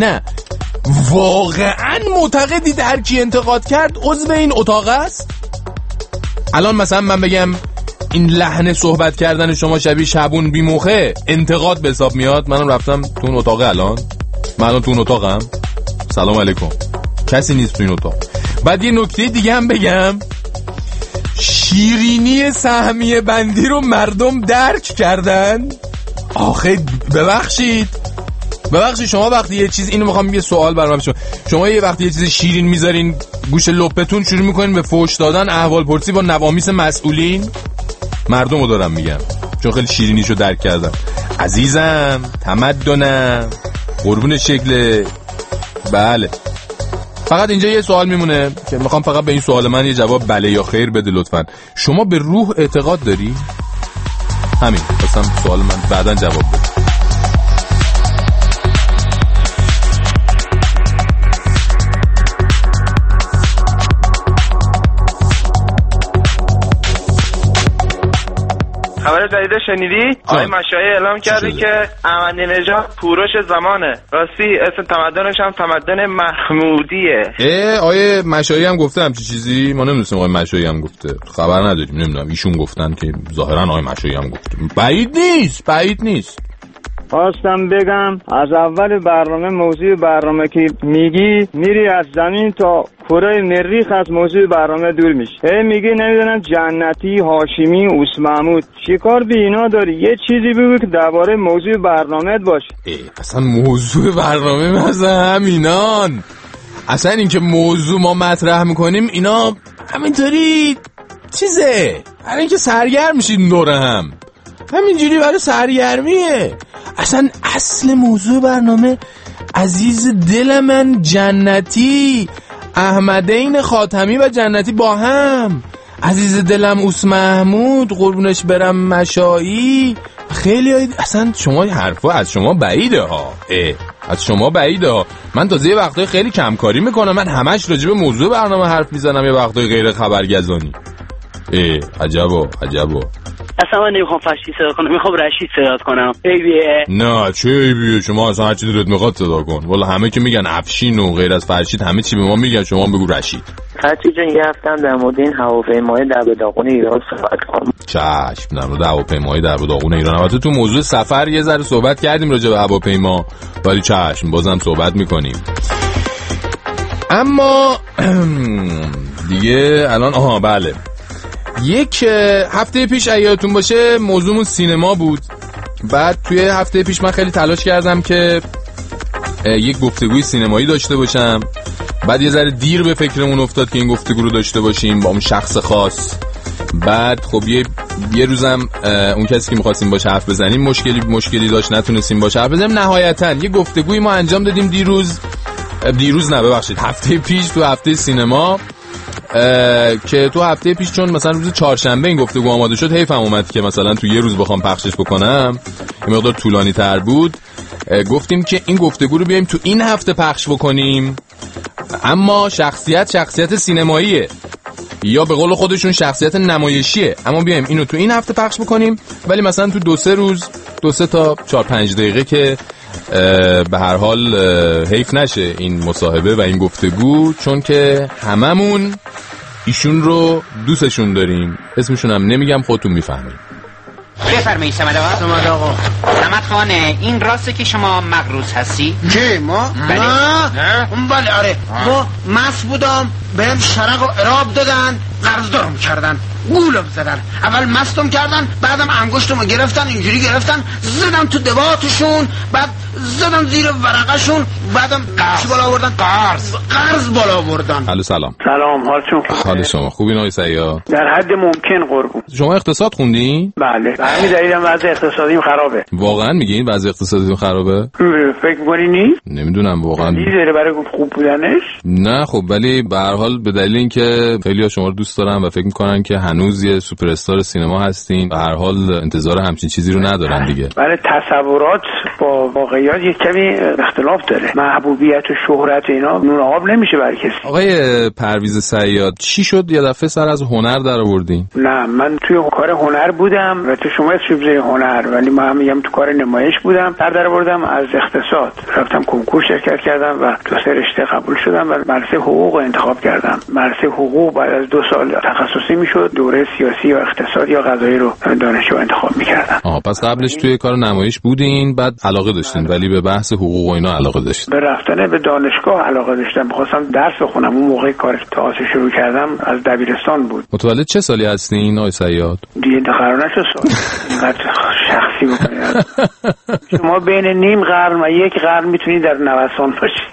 معتقدید هر کی انتقاد کرد عضو این اتاق است؟ الان مثلا من بگم این لحن صحبت کردن شما شبیه شبون بیموخه انتقاد به حساب میاد؟ منم رفتم تو اون اتاقه، من الان تو اون اتاقم. سلام علیکم، کسی نیست تو این اتاق. بعد یه نکته دیگه هم بگم، شیرینی سهمیه بندی رو مردم درک کردن. آخه ببخشید شما وقتی یه چیز، اینو میخوام یه سوال برام شما یه وقتی یه چیز شیرین میذارین گوش لپتون، شروع میکنین به فحش دادن، احوال پرسی با نوامیس مسئولین. مردمو دارم میگم، چون خیلی شیرینیشو درک کردم. عزیزم، تمدنم، قربون شکل. بله، فقط اینجا یه سوال میمونه که میخوام فقط به این سوال من یه جواب بله یا خیر بده لطفاً. شما به روح اعتقاد داری؟ همین، مثلا سوال من بعداً جواب بده. خبر جدید شنیدی؟ آقای مشایی اعلام کرده که احمدی نژاد کوروش زمانه. راستی اسم تمدنش هم تمدن محمودیه. آقای مشایی هم گفته همچین چیزی؟ ما نمیدونستیم آقای مشایی هم گفته، خبر نداریم، نمیدونم، ایشون گفتن که ظاهرا آقای مشایی هم گفته. بعید نیست. خواستم بگم از اول برنامه موضوع برنامه که میری از زمین تا کره مریخ از موضوع برنامه دور میشه. میگی نمیدونم جنتی، هاشمی، اوس محمود، چیکار به اینا داری؟ یه چیزی بگو که درباره موضوع برنامه باشه. اصلا موضوع برنامه مثلا همینان، اصلا این که موضوع ما مطرح میکنیم اینا همینطوری چیزه، برای اینکه سرگرم میشید دوره هم، همینجوری برای سرگرمیه. اصلا اصل موضوع برنامه عزیز دل من جنتی، احمدین خاتمی و جنتی با هم، عزیز دلم اوس محمود قربونش برم مشایی. خیلی اصلا شما حرفا از شما بعیده ها، از شما بعیده ها. من تازه یه وقتای خیلی کمکاری میکنم، من همش راجع به موضوع برنامه حرف میزنم، یه وقتای غیر خبرگزانی. عجبا. اصلا من نمیخوام فرشی صدا کنم، میخوام رشید صدا کنم. ایبیه نه چه ایبیه، شما اصلا هر چی دلت میخواد صدا کن. والا همه که میگن افشین و غیر از فرشید همه چی به ما میگن، شما بگو رشید. فرشید جان یه هفتم در مورد این هواپیمای در داغون ایران صحبت کنم. چشم، در مورد هواپیمای در داغون ایران. البته تو موضوع سفر یه ذره صحبت کردیم راجع به هواپیما، ولی چشم بازم صحبت میکنیم. اما دیگه الان بله، یک هفته پیش یادتون باشه موضوعمون سینما بود. بعد توی هفته پیش من خیلی تلاش کردم که یک گفتگوی سینمایی داشته باشم. بعد یه ذره دیر به فکرمون افتاد که این گفتگو رو داشته باشیم با اون شخص خاص. بعد خب یه یه روزم اون کسی که می‌خواستیم باشه حرف بزنیم مشکلی داشت، نتونستیم باشه حرف بزنیم. نهایتاً یه گفتگویی ما انجام دادیم دیروز نه ببخشید هفته پیش تو هفته سینما، که تو هفته پیش چون مثلا روز چهارشنبه این گفتگو آماده شد، حیفم اومد که مثلا تو یه روز بخوام پخشش بکنم، یه مقدار طولانی تر بود. گفتیم که این گفتگو رو بیایم تو این هفته پخش بکنیم، اما شخصیت سینماییه یا به قول خودشون شخصیت نمایشیه، اما بیایم اینو تو این هفته پخش بکنیم، ولی مثلا تو 2-3 روز 2-3 تا 4-5 دقیقه که به هر حال حیف نشه این مصاحبه و این گفتگو، چون که هممون ایشون رو دوستشون داریم. اسمشون هم نمیگم، خودتون میفهمید. بفرمایید صمد آقا. صمد خانه، این راسته که شما مغروض هستی؟ چه ما؟ بله. بله آره. ما مست بودم، بهم شرق و عراب دادن، قرضدارم کردن، گولم زدن. اول مستم کردن، بعدم انگشتمو گرفتن، اینجوری گرفتن، زدم تو دباتشون، بعد زدم زیر ورقشون، بعدم چی بالا آوردن؟ قرض بالا آوردن. الو سلام. سلام، حالتون خوبه؟ حال شما خوبین آقای صیاد؟ در حد ممکن قربون. شما اقتصاد خوندین؟ بله. همین دلیلم وضع اقتصادیم خرابه. واقعا میگین وضع اقتصادیم خرابه؟ فکر می‌کنی نیست؟ نمیدونم واقعا. چیزی برای خوب بودنش؟ نه خب، ولی به هر حال به دلیل اینکه خیلی‌ها شما رو دوست دارن و فکر می‌کنن که هنوز یه سوپر استار سینما هستین، به هر حال انتظار همچین چیزی رو ندارن دیگه. ولی تصورات با واقعیت یک کمی اختلاف داره. محبوبیت و شهرت اینا نون آب نمیشه برای کسی. آقای پرویز صیاد، چی شد یه دفعه سر از هنر در آوردین؟ نه، من توی کار هنر بودم و تو شما اسم بزنید هنر، ولی من میگم تو کار نمایش بودم. در آوردم از اقتصاد، رفتم کنکور شرکت کردم و تو سه رشته قبول شدم و مدرسه حقوق رو انتخاب کردم. مدرسه حقوق بعد از 2 سال تخصصی میشد، دوره سیاسی یا اقتصاد یا قضایی رو دانشجو انتخاب میکردم. پس قبلش توی کار نمایش بودین، بعد علاقه داشتین ولی به بحث حقوق و اینا علاقه داشتین. به رفتن به دانشگاه علاقه داشتم، می‌خواستم درس بخونم. اون موقع کار تئاتر شروع کردم، از دبیرستان بود. متولد چه سالی هستین آقای صیاد؟ دیگه قرار نشد اینقدر شخصی بکنید. شما بین نیم قرن و 1 قرن میتونید در نوسان باشید.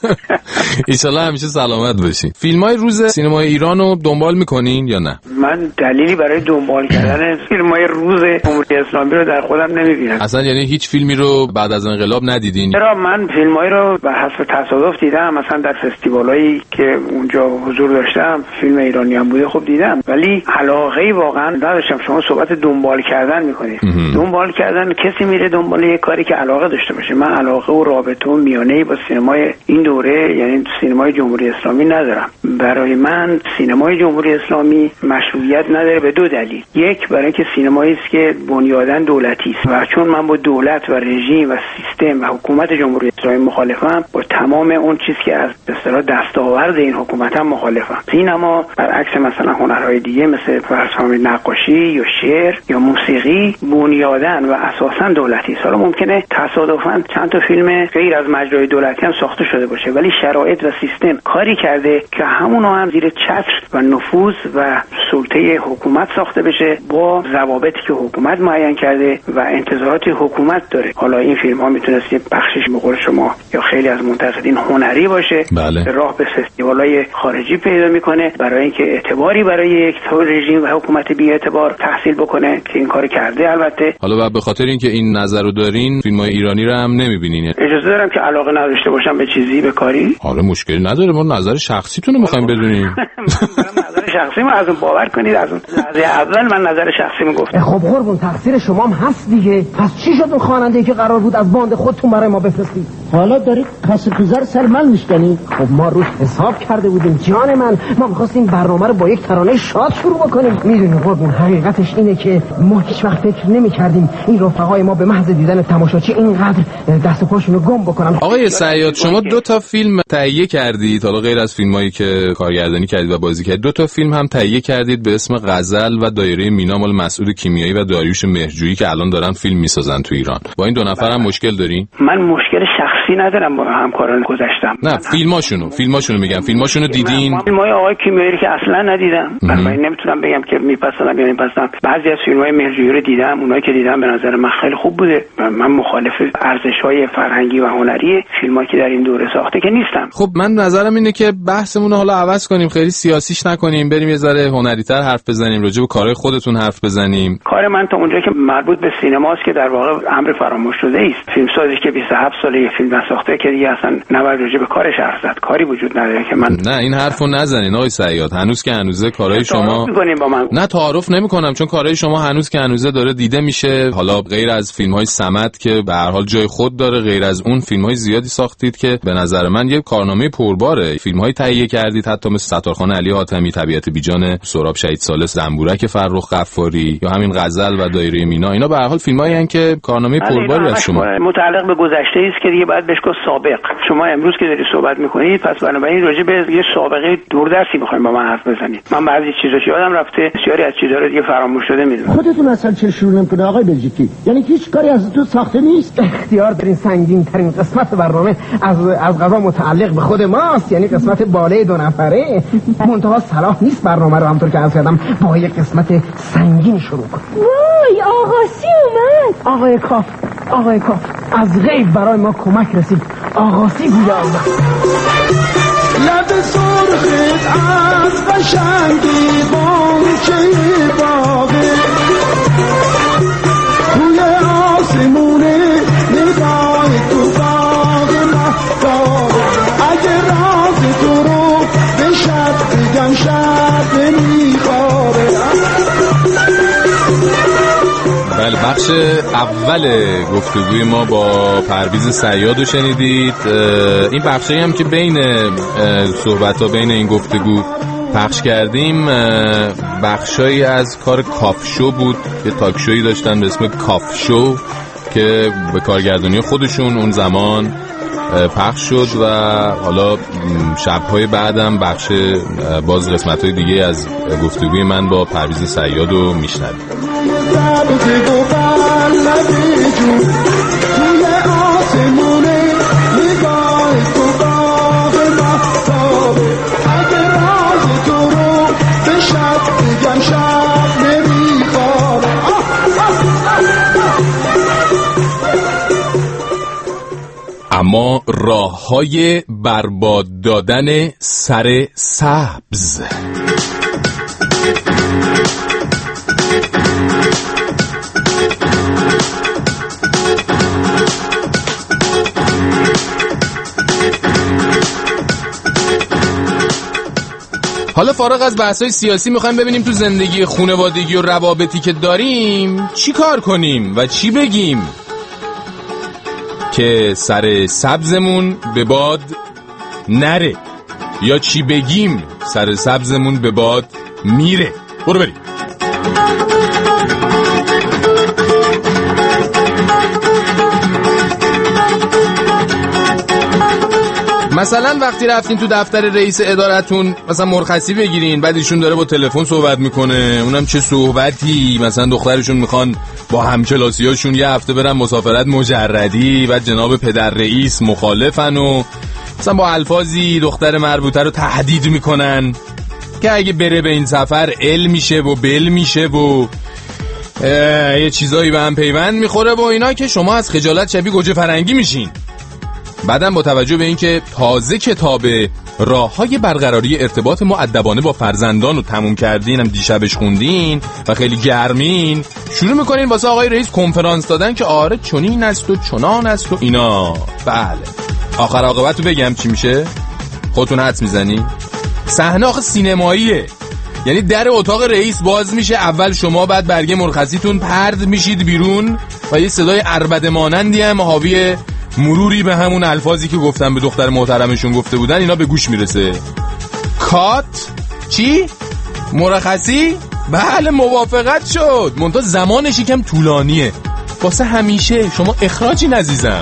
ان شاءالله همیشه سلامت باشین. فیلم‌های روز سینمای ایران رو دنبال می‌کنین یا نه؟ من دلیلی برای دنبال کردن فیلم‌های روز جمهوری اسلامی رو در خودم نمی‌بینم. اصلا یعنی هیچ فیلمی رو بعد از انقلاب ندیدین؟ چرا، من فیلم‌هایی رو به حسب تصادف دیدم. مثلا در فستیوالایی که اونجا حضور داشتم فیلم ایرانی هم بوده خب دیدم، ولی علاقه‌ای واقعا نداشتم. شما صحبت دنبال کردن می‌کنید. دنبال کردن کسی میره دنبال یه کاری که علاقه داشته باشه. من علاقه و رابطه و میانه‌ای با سینمای این دوره، یعنی سینمای جمهوری اسلامی ندارم. برای من سینمای جمهوری اسلامی مشروعیت نداره به 2 دلیل. یک، برای اینکه سینمایی است که بنیاداً دولتی است و چون من با دولت و رژیم و سیستم و حکومت جمهوری اسلامی مخالفم، با تمام اون چیزی که از به اصطلاح دستاورد این حکومت هم مخالفم. سینما برعکس مثلا هنرهای دیگه مثل فرض نقاشی یا شعر یا موسیقی بنیاداً و اساساً دولتی است. حالا ممکنه تصادفاً چند تا فیلم غیر از مجرای دولتی هم ساخته شده باشه، ولی شرایط و سیستم کاری کرده که همونو هم زیر چتر و نفوذ و سلطه حکومت ساخته بشه با ضوابطی که حکومت معین کرده و انتظارات حکومت داره. حالا این فیلم ها میتونست بخشش به قول شما یا خیلی از منتقدین هنری باشه، بله. راه به فستیوال‌های خارجی پیدا میکنه برای اینکه اعتباری برای یک رژیم و حکومت بی اعتبار تحصیل بکنه که این کار کرده. البته حالا به خاطر اینکه این نظر رو دارین فیلم‌های ایرانی رو هم نمی‌بینین. اجازه دارم که علاقه نداشته باشم به چیزی، به کاری؟ آره مشکلی نداره، ما نظر شخصیتون رو می‌خوایم بدونیم. نظر شخصی ما از اون باور کنید، از اون لحظه اول من نظر شخصی میگفتم. خب قربون تقصیر شما هم هست دیگه. پس چی شد اون خواننده‌ای که قرار بود از باند خودتون برای ما بفرستید؟ حالا دارید کسر سر من میشکنید. خب ما روش حساب کرده بودیم جان من. ما می‌خواستیم برنامه رو با یک ترانه شاد شروع بکنیم. میدونی قربون حقیقتش اینه که ما هیچ وقت فکر نمی‌کردیم این رفقای ما به محض دیدن تماشاچی اینقدر دست و پاشونو گم بکنن. آقای صیاد، شما 2 تا فیلم تهیه کردید، حالا غیر از فیلمایی که کارگردانی کردید و بازی کردید 2 تا فیلم هم تهیه کردید به اسم غزل و دایره مینا مال مسعود کیمیایی و داریوش مهرجویی که الان دارن فیلم میسازن تو ایران. با این 2 نفر هم مشکل دارین؟ من مشکل شخصی شخصی ندارم با همکاران گذاشتم. نه فیلماشونو میگم. فیلماشونو دیدین؟ فیلمای آقای کیمیایی که اصلا ندیدم. من نمیتونم بگم که میپسندم یا نمیپسندم. بعضی از فیلمای مهرجویی رو دیدم، اونایی که دیدم به نظر من خیلی خوب بوده. من مخالف ارزش‌های فرهنگی و هنری فیلمایی که در این دوره ساخته که نیستم. خب من نظرم اینه که بحثمون رو حالا عوض کنیم، خیلی سیاسیش نکنیم، بریم یه ذره هنری‌تر حرف بزنیم، راجع به کارهای خودتون حرف بزنیم. کار من تا اونجا که مربوط به سینماست که در واقع امر فراموش شده است. فیلمسازی که 27 ساله یه فیلم نساخته که دیگه اصلا نباید راجع به کارش حرف زد. کاری وجود نداره که من نه این حرفو نزنین آقای صیاد. هنوز که هنوزه کارهای شما با من. نه تعارف نمی‌کنم، چون کارهای شما هنوز که هنوزه داره دیده میشه. حالا غیر از فیلم‌های صمد که به هر حال جای خود داره، غیر از اون فیلم‌های زیادی ساختید که به نظر من یه کارنامه پرباره. فیلم‌های تهیه کردید حتی مثل ستارخان علی حاتمی، طبیعت بیجان سهراب شهید ثالث، زنبورک فرخ غفاری یا همین غزل و دایره مینا. اینا به هر حال فیلمایی هستن که کارنامه پرباری از شما متعلق به گذشته است که دیگه باید بهش گفت سابق. شما امروز که داری صحبت می‌کنید پس بنابراین راجع به یه سابقه دوردستی می‌خواید با من حرف بزنید. من بعضی چیزا یادم رفته، بسیاری از چیزا رو دیگه فراموش شده می‌دونم. خودتون اصلا چه شروع نمی‌کنه آقای بلژیکی؟ یعنی هیچ کاری از تو ساخته نیست. اختیار دارین سنگین ترین قسمت برنامه از قضا متعلق به خود ماست، یعنی قسمت بالای 2 نفره. منتها صلاح نیست برنامه رو همونطور که عرض کردم با یه قسمت سنگین شروع کنیم. وای آقاسی اومد. آقای کاف از غیب برای ما کمک رسید. آقاسی گویا آمد. لب سرخت از قشنگی بانچه باغه توی آسمونه نگاه تو باغ مهتابه اگه راز تو رو به شب بگم شب نمیخوابه. بله بخش اول گفتگوی ما با پرویز صیاد رو شنیدید. این بخشی هم که بین صحبت‌ها بین این گفتگو پخش کردیم بخشایی از کار کافشو بود. یه تاکشویی داشتن به اسم کافشو که به کارگردانی خودشون اون زمان پخش شد و حالا شب‌های بعدم بخش باز قسمت‌های دیگه از گفتگوی من با پرویز صیاد رو میشنوید. اما راه‌های برباد دادن سر سبز. حالا فارغ از بحث‌های سیاسی می‌خوایم ببینیم تو زندگی خانوادگی و روابطی که داریم چی کار کنیم و چی بگیم که سر سبزمون به باد نره، یا چی بگیم سر سبزمون به باد میره. برو بریم. مثلا وقتی رفتین تو دفتر رئیس ادارتون مثلا مرخصی بگیرین، بعد ایشون داره با تلفن صحبت میکنه، اونم چه صحبتی، مثلا دخترشون میخوان با همکلاسیاشون یه هفته برن مسافرت مجردی، بعد جناب پدر رئیس مخالفن و مثلا با الفاظی دختر مربوطه رو تهدید میکنن که اگه بره به این سفر ال میشه و بل میشه و یه چیزایی به هم پیوند میخوره و اینا، که شما از خجالت شبیه گوجه فرنگی میشین. بعدم با توجه به اینکه تازه کتاب راه‌های برقراری ارتباط مؤدبانه با فرزندان رو تموم کردین، هم دیشبش خوندین و خیلی گرمین، شروع میکنین واسه آقای رئیس کنفرانس دادن که آره چنین است و چنان است و اینا. بله آخر عاقبت رو بگم چی میشه؟ خودتون حدس میزنی؟ صحنه آخه سینماییه، یعنی در اتاق رئیس باز میشه اول شما، بعد برگه مرخصیتون پرد میشید بیرون و یه صدای عربده مانندی هم حاوی مروری به همون الفاظی که گفتم به دختر محترمشون گفته بودن اینا به گوش میرسه. کات چی؟ مرخصی؟ بله موافقت شد، منتها زمانش یکم طولانیه، واسه همیشه شما اخراجی نزیزم.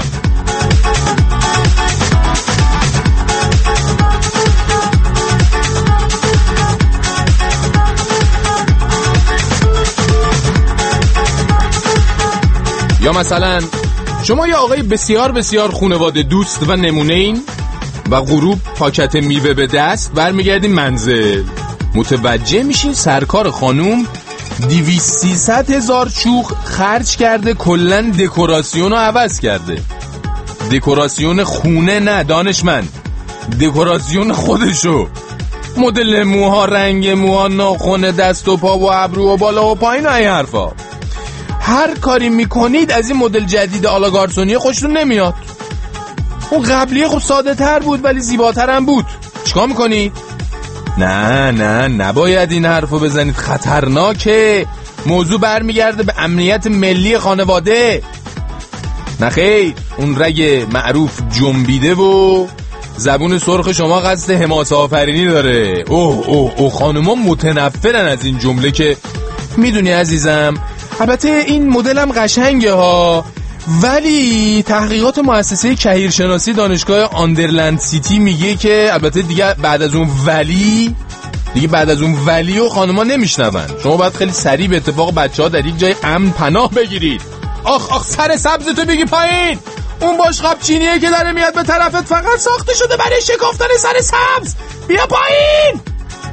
یا مثلا شما یه آقای بسیار بسیار خانواده دوست و نمونه این و غروب پاکت میوه به دست برمیگردین منزل، متوجه میشین سرکار خانوم 200-300 هزار چوخ خرج کرده، کلن دکوراسیون رو عوض کرده. دکوراسیون خونه نه دانشمند، دکوراسیون خودشو، مدل موها، رنگ موها، ناخن دست و پا و ابرو و بالا و پایین و این حرفا. هر کاری میکنید از این مدل جدید آلاگارسونی خوشتون نمیاد. اون قبلیه خب ساده تر بود ولی زیباتر هم بود. چیکار میکنید؟ نه نباید این حرفو بزنید، خطرناکه. موضوع برمیگرده به امنیت ملی خانواده. نخیر، اون رگ معروف جنبیده و زبون سرخ شما قصد حماسه آفرینی داره. اوه خانوما متنفرن از این جمله که میدونی عزیزم. البته این مدل هم قشنگه ها، ولی تحقیقات مؤسسه کهیرشناسی دانشگاه آندرلند سیتی میگه که البته دیگه بعد از اون ولی و خانوما نمیشنون. شما باید خیلی سریع به اتفاق بچه‌ها در یک جای امن پناه بگیرید. آخ سر سبزتو بگی پایین. اون بشقاب چینیه که داره میاد به طرفت فقط ساخته شده برای شکافتن سر سبز. بیا پایین.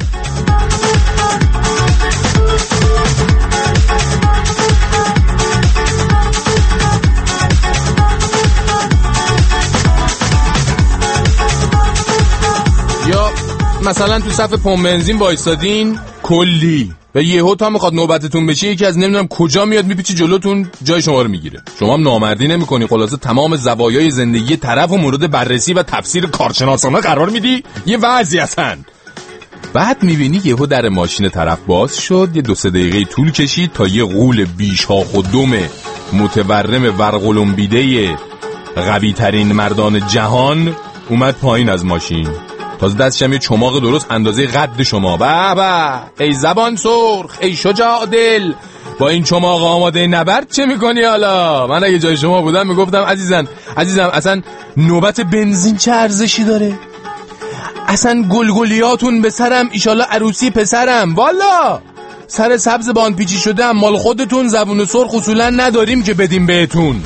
یا مثلا تو صف پمپ بنزین وایسادین کلی و یهو تا میخواد نوبتتون بشه یکی از نمیدونم کجا میاد میپیچه جلوتون، جای شما رو میگیره. شما هم نامردی نمیکنی، خلاصه تمام زوایای زندگی طرف و مورد بررسی و تفسیر کارشناسانه قرار میدی. یه وضعی هستن. بعد میبینی یهو در ماشین طرف باز شد، یه 2-3 دقیقه طول کشید تا یه غول بیشاخ و دم متورم ورقلمبیده قوی ترین مردان جهان اومد پایین از ماشین. تازه دستشم یه چماق درست اندازه قد شما. بابا ای زبان سرخ، ای شجاع دل، با این چماق آماده نبرد چه میکنی حالا؟ من اگه جای شما بودم میگفتم عزیزم اصلا نوبت بنزین چه ارزشی داره؟ اصلا گلگلیاتون به سرم، ایشالا عروسی پسرم. والا سر سبز باند پیچی شده هم مال خودتون، زبون سرخ اصولا نداریم که بدیم بهتون.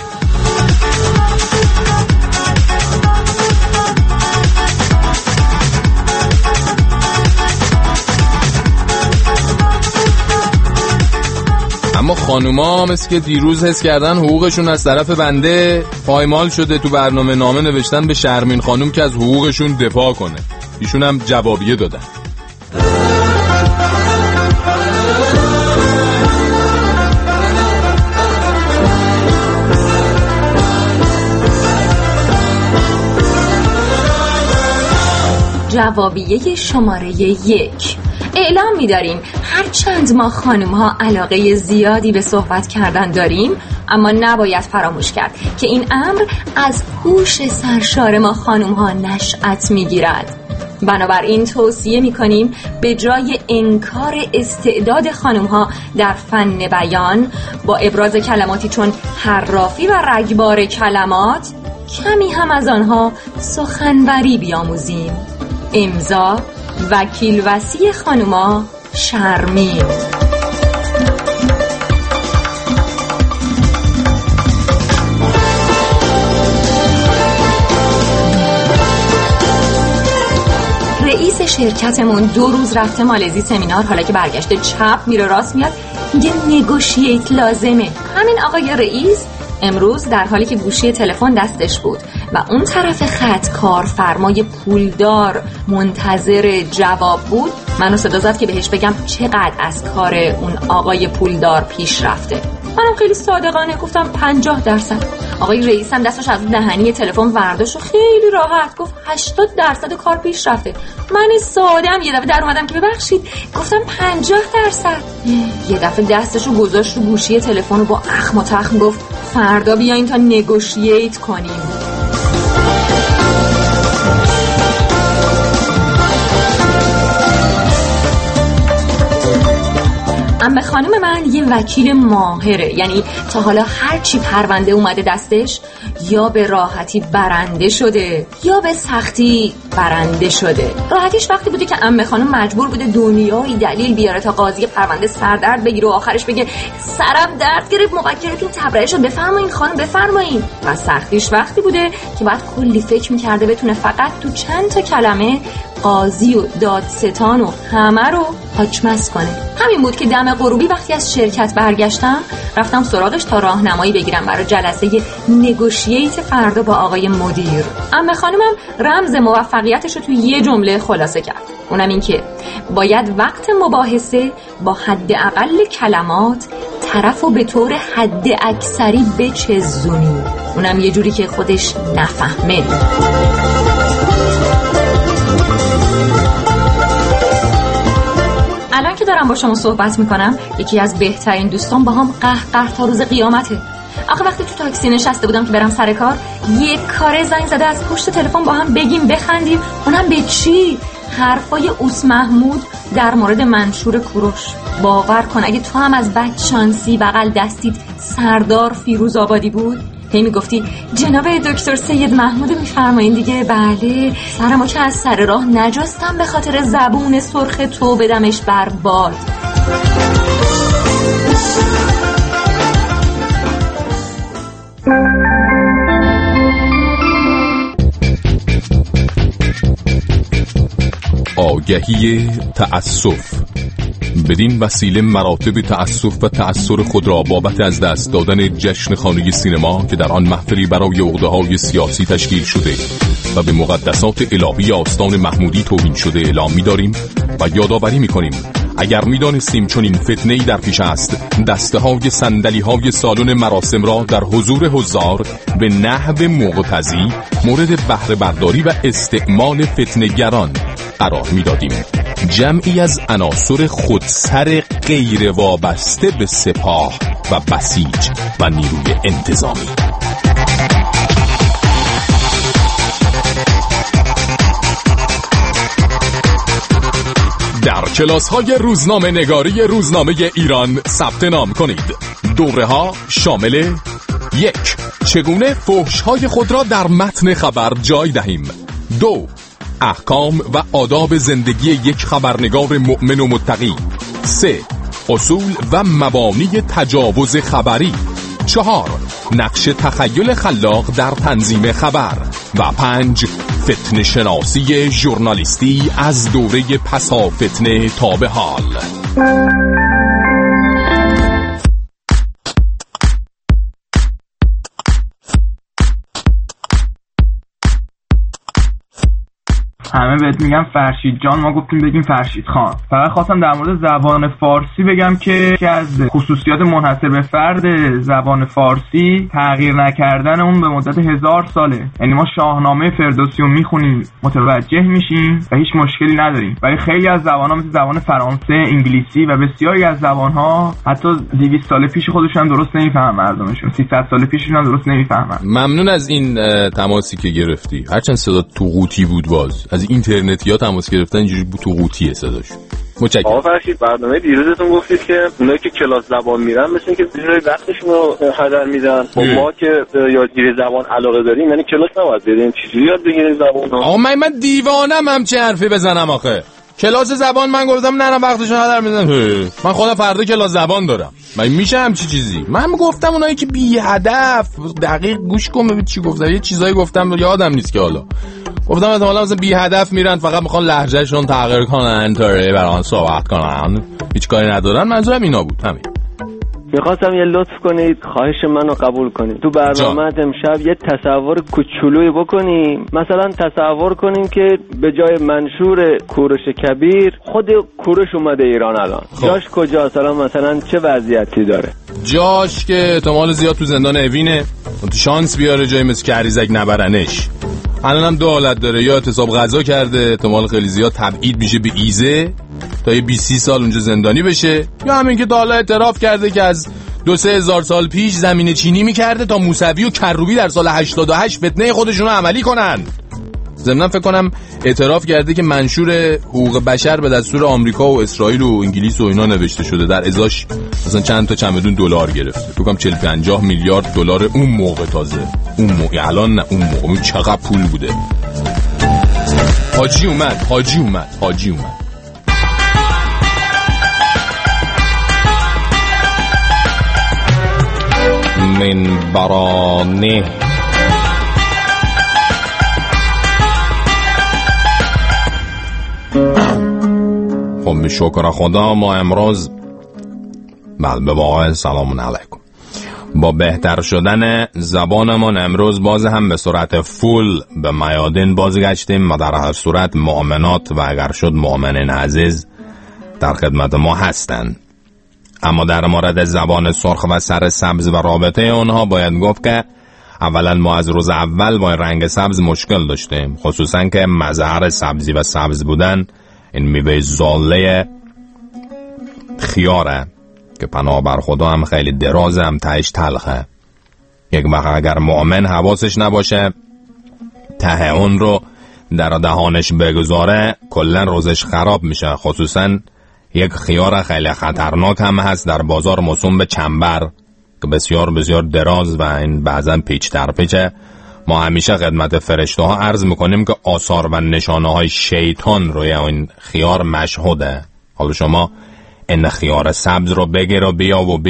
اما خانوما مثل که دیروز حس کردن حقوقشون از طرف بنده پایمال شده، تو برنامه نامه نوشتن به شرمین خانوم که از حقوقشون دفاع کنه. ایشون هم جوابیه دادن. جوابیه شماره 1. اعلام می‌داریم هرچند ما خانم‌ها علاقه زیادی به صحبت کردن داریم، اما نباید فراموش کرد که این امر از هوش سرشار ما خانم‌ها نشأت می‌گیرد. بنابراین توصیه می‌کنیم به جای انکار استعداد خانم‌ها در فن بیان با ابراز کلماتی چون حرافی و رگبار کلمات، کمی هم از آنها سخنوری بیاموزیم. امضا وکیل وصی خانوما شرمین. رئیس شرکتمون 2 روز رفته مالزی سمینار، حالا که برگشته چپ میره راست میاد میگه نگوشییت لازمه. همین آقای رئیس امروز در حالی که گوشی تلفن دستش بود و اون طرف خط کارفرمای پولدار منتظر جواب بود، منو صدا زد که بهش بگم چقدر از کار اون آقای پولدار پیش رفته. منم خیلی صادقانه گفتم 50%. آقای رئیس هم دستش از دهنی تلفن ورداشت و خیلی راحت گفت 80% کار پیش رفته. من ساده‌ام یه دفعه در اومدم که ببخشید، گفتم 50%. یه دفعه دستشو گذاشت رو گوشی تلفن و با اخم و تخم گفت فردا بیاین تا نگوشییت کنیم. عمه خانم من یه وکیل ماهره، یعنی تا حالا هر چی پرونده اومده دستش یا به راحتی برنده شده یا به سختی برنده شده. راحتیش وقتی بوده که عمه خانم مجبور بوده دنیای دلیل بیاره تا قاضی پرونده سردرد بگیره و آخرش بگه سرم درد گرفت، موکلتون تبرئه‌شو بفرمایین خانم بفرمایین. و سختیش وقتی بوده که بعد کلی فکر می‌کرده بتونه فقط تو چند تا کلمه قاضی و دادستان و همه رو حاکمس کنه. همین بود که دم غروبی وقتی از شرکت برگشتم رفتم سراغش تا راهنمایی بگیرم برای جلسه نگوشییت فردا با آقای مدیر. عمه خانمم رمز موفقیتش رو توی یه جمله خلاصه کرد، اونم این که باید وقت مباحثه با حداقل کلمات طرفو به طور حد اکثری بچزونی، اونم یه جوری که خودش نفهمه. الان که دارم با شما صحبت میکنم یکی از بهترین دوستان با هم قهقه تا روز قیامته. آخه وقتی تو تاکسی نشسته بودم که برم سر کار، یک کاره زنگ زده از پشت تلفن با هم بگیم بخندیم، اونم به چی؟ حرفای اوس محمود در مورد منشور کوروش. باور کن اگه تو هم از بد شانسی بغل دستید سردار فیروز آبادی بود، هی میگفتی جناب دکتر سید محمود میفرمایین دیگه. بله، سرمو که از سر راه نجستم به خاطر زبون سرخ تو بدمش بر باد. آگهی تأسف. بدین وسیله مراتب تأسف و تأثر خود را بابت از دست دادن جشن خانه سینما که در آن محفلی برای عقده‌های سیاسی تشکیل شده و به مقدسات الهی آستان محمودی توهین شده اعلام می‌داریم و یادآوری می‌کنیم اگر می‌دانستیم چون این فتنه‌ای در پیش است دسته‌های صندلی‌های سالن مراسم را در حضور حضار به نحو مقتضی مورد بهره برداری و استعمال فتنه‌گران قرار می‌دادیم. جمعی از عناصر خودسر غیر وابسته به سپاه و بسیج و نیروی انتظامی. در کلاس‌های روزنامه نگاری روزنامه ایران ثبت نام کنید. دوره‌ها شامل 1. چگونه فحش‌های خود را در متن خبر جای دهیم. 2. احکام و آداب زندگی یک خبرنگار مؤمن و متقی. 3. اصول و مبانی تجاوز خبری. 4. نقش تخیل خلاق در تنظیم خبر. و 5. فتنه شناسی ژورنالیستی از دوره پسا فتنه تا به حال. همه بهت میگم فرشید جان، ما گفتیم بگیم فرشید خان. فقط خواستم در مورد زبان فارسی بگم که از خصوصیات منحصر به فرد زبان فارسی تغییر نکردن اون به مدت 1000 ساله. یعنی ما شاهنامه فردوسی رو میخونیم متوجه میشیم و هیچ مشکلی نداریم، ولی خیلی از زبان‌ها مثل زبان فرانسه، انگلیسی و بسیاری از زبان‌ها حتی 200 سال پیش خودشون درست نمیفهمن مردمشون، 300 سال پیششون درست نمیفهمن. ممنون از این تماسی که گرفتی. هرچند صدا تو قوطی بود، باز از اینترنتیا تماس گرفتن اینجوری بود، تو قوطیه صداش. متشکرم. آقا فرشید برنامه دیروزتون گفتید که اونایی که کلاس زبان میرن مثل اینکه جای وقتشون رو هدر میدن. خب ما که یادگیری زبان علاقه داریم یعنی کلاس نباید بریم، چجوری یاد بگیریم زبانو؟ آقا من دیوانم هم چه حرفی بزنم آخه؟ کلاس زبان من گفتم نه وقتشون هدر میدن. من خودم فردا کلاس زبان دارم. من میشه همچی چیزی؟ من گفتم اونایی که بی هدف، دقیق گوش کن ببین چی گفتم. یه چیزایی گفتم یادم نیست که حالا گفتم احتمالاً مثلا بی هدف میرن فقط میخوان لهجهشون تغییر کنن تا برام صحبت کنن، هیچ کاری ندارن. منظورم اینا بود. همین. میخواستم یه لطف کنید، خواهش منو قبول کنید. تو برنامه امشب یه تصور کوچولویی بکنیم. مثلا تصور کنیم که به جای منشور کوروش کبیر خود کوروش اومده ایران الان. جاش کجاست الان؟ مثلا چه وضعیتی داره؟ جاش که احتمال زیاد تو زندان اوینه، تو شانس بیاره جای مثل کریزک نبرنش. الان هم 2 حالت داره، یا اعتصاب غذا کرده احتمال خیلی زیاد تبعید میشه به ایزه تا یه 20-30 سال اونجا زندانی بشه، یا همین که تا حالا اعتراف کرده که از 2-3 هزار سال پیش زمین چینی میکرده تا موسوی و کروبی در سال 88 فتنه خودشونو عملی کنن. ضمن فکر کنم اعتراف کرده که منشور حقوق بشر به دستور آمریکا و اسرائیل و انگلیس و اینا نوشته شده، در ازاش مثلا چند تا چمدون دلار گرفته. فکر کنم 40-50 میلیارد دلار اون موقع، تازه اون موقع، الان نه، اون موقع چقدر پول بوده. حاجی اومد. من برانه خب به شکر خدا ما امروز به واقع سلام علیکم با بهتر شدن زبانمان امروز باز هم به صورت فول به میادین بازگشتیم و در هر صورت مؤمنات و اگر شد مؤمنین عزیز در خدمت ما هستند. اما در مورد زبان سرخ و سر سبز و رابطه اونها باید گفت که اولا ما از روز اول با رنگ سبز مشکل داشتیم، خصوصا که مظهر سبزی و سبز بودن این میوه زاله خیاره که پناه بر خدا هم خیلی درازه، هم تهش تلخه. یک وقت اگر مؤمن حواسش نباشه ته اون رو در دهانش بگذاره کلن روزش خراب میشه. خصوصا یک خیار خیلی خطرناک هم هست در بازار موسوم به چنبر که بسیار بسیار دراز و این بعضا پیچ در پیچه. ما همیشه خدمت فرشته ها عرض میکنیم که آثار و نشانه های شیطان روی این خیار مشهوده. حالا شما این خیار سبز رو بگیر و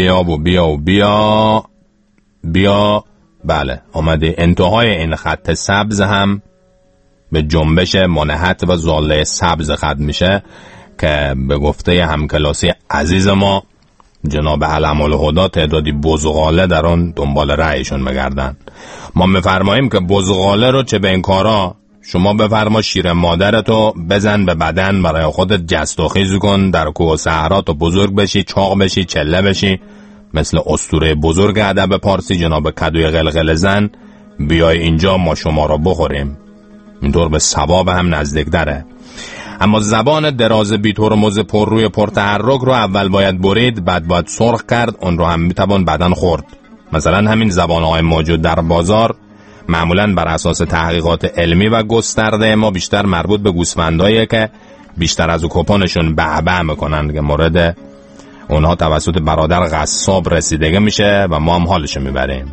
بیا بله آمده. انتهای این خط سبز هم به جنبش منحت و زاله سبز ختم میشه که به گفته همکلاسی عزیز ما جناب علم الهدی تعدادی بزغاله در اون دنبال رأیشون بگردن. ما میفرماییم که بزغاله رو چه به این کارا شما بفرما شیر مادرتو بزن به بدن، برای خودت جست و خیز کن، در کوه و صحرا تو بزرگ بشی، چاق بشی، چله بشی، مثل اسطوره بزرگ ادب پارسی جناب کدوی قلقل زن بیای اینجا ما شما رو بخوریم. اینطور به ثواب هم نزدیک داره. اما زبان دراز بی ترمز پر روی پر تحرک رو اول باید برید، بعد باید سرخ کرد، اون رو هم میتوان بدن خورد. مثلا همین زبانهای موجود در بازار معمولاً بر اساس تحقیقات علمی و گسترده ما بیشتر مربوط به گوسفنداییه که بیشتر از کپانشون بعبع میکنن که مورد اونها توسط برادر قصاب رسیدگی میشه و ما هم حالشو میبریم.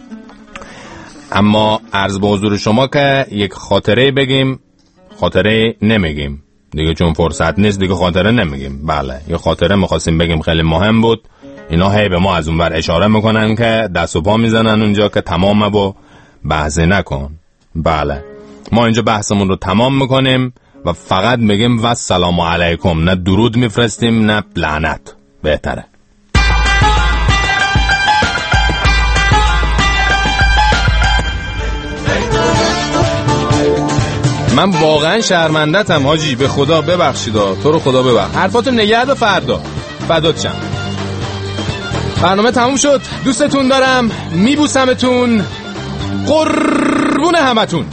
اما عرض به حضور شما که یک خاطره بگیم، خاطره نمیگیم دیگه چون فرصت نیست دیگه خاطره نمیگیم. بله یه خاطره میخواستیم بگیم خیلی مهم بود، اینا هی به ما از اونور اشاره میکنن که دست و پا میزنن اونجا که تمامه و بحثی نکن. بله ما اینجا بحثمون رو تمام میکنیم و فقط میگیم و سلام علیکم، نه درود میفرستیم نه لعنت. بهتره. من واقعا شرمندتم حاجی، به خدا ببخشید، تو رو خدا ببخش. حرفاتو نگه دار، فردا فدات شم. برنامه تموم شد، دوستتون دارم، میبوسمتون، قربون همتون.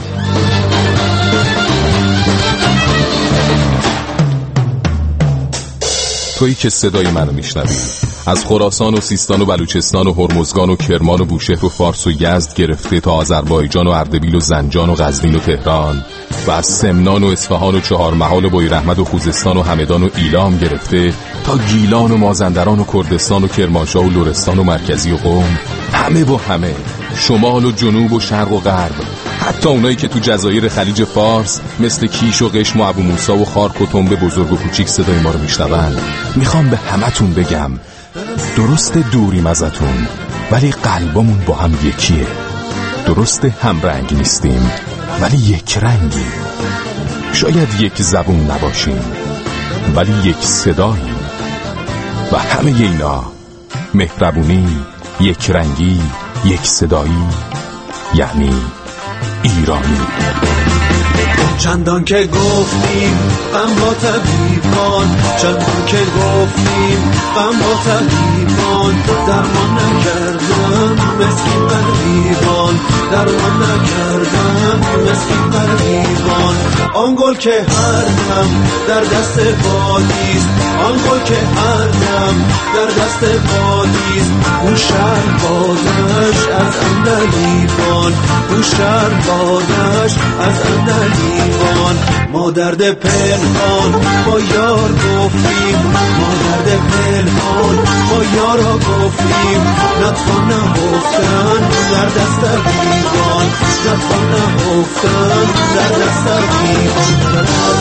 تویی که صدای منو میشنوی از خراسان و سیستان و بلوچستان و هرمزگان و کرمان و بوشهر و فارس و یزد گرفته تا آذربایجان و اردبیل و زنجان و غزنین و تهران و از سمنان و اصفهان و چهارمحال و بویراحمد و خوزستان و همدان و ایلام گرفته تا گیلان و مازندران و کردستان و کرمانشاه و لرستان و مرکزی و قم، همه با همه، شمال و جنوب و شرق و غرب، حتی اونایی که تو جزایر خلیج فارس مثل کیش و قشم و ابو موسی و خارک و تنبه بزرگ و کوچیک صدای ما رو میشنون. میخوام به همتون بگم درست دوریم ازتون ولی قلبمون با هم یکیه. درست هم رنگ نیستیم ولی یک رنگی. شاید یک زبون نباشیم ولی یک صداییم. و همه اینا مهربونی، یک رنگی، یک صدایی، یعنی ایرانی. چندان که گفتیم غم با طبیبان، چندان که گفتیم غم با طبیبان، درمان نکردن مسکین بر دیوان، درمان نکردن مسکین بر دیوان. آن گل که هر دم در دست بادیست، آن گل که هر دم در دست بادیست. اون شهر بازش از اندلیبان، اون شهر بازش از اندلیبان. ما درد پنهان با یار گفتیم، ما درد پنهان با یارا گفتیم. نتوان نهفتن در دست دیوان، نتوان نهفتن در دست دیوان.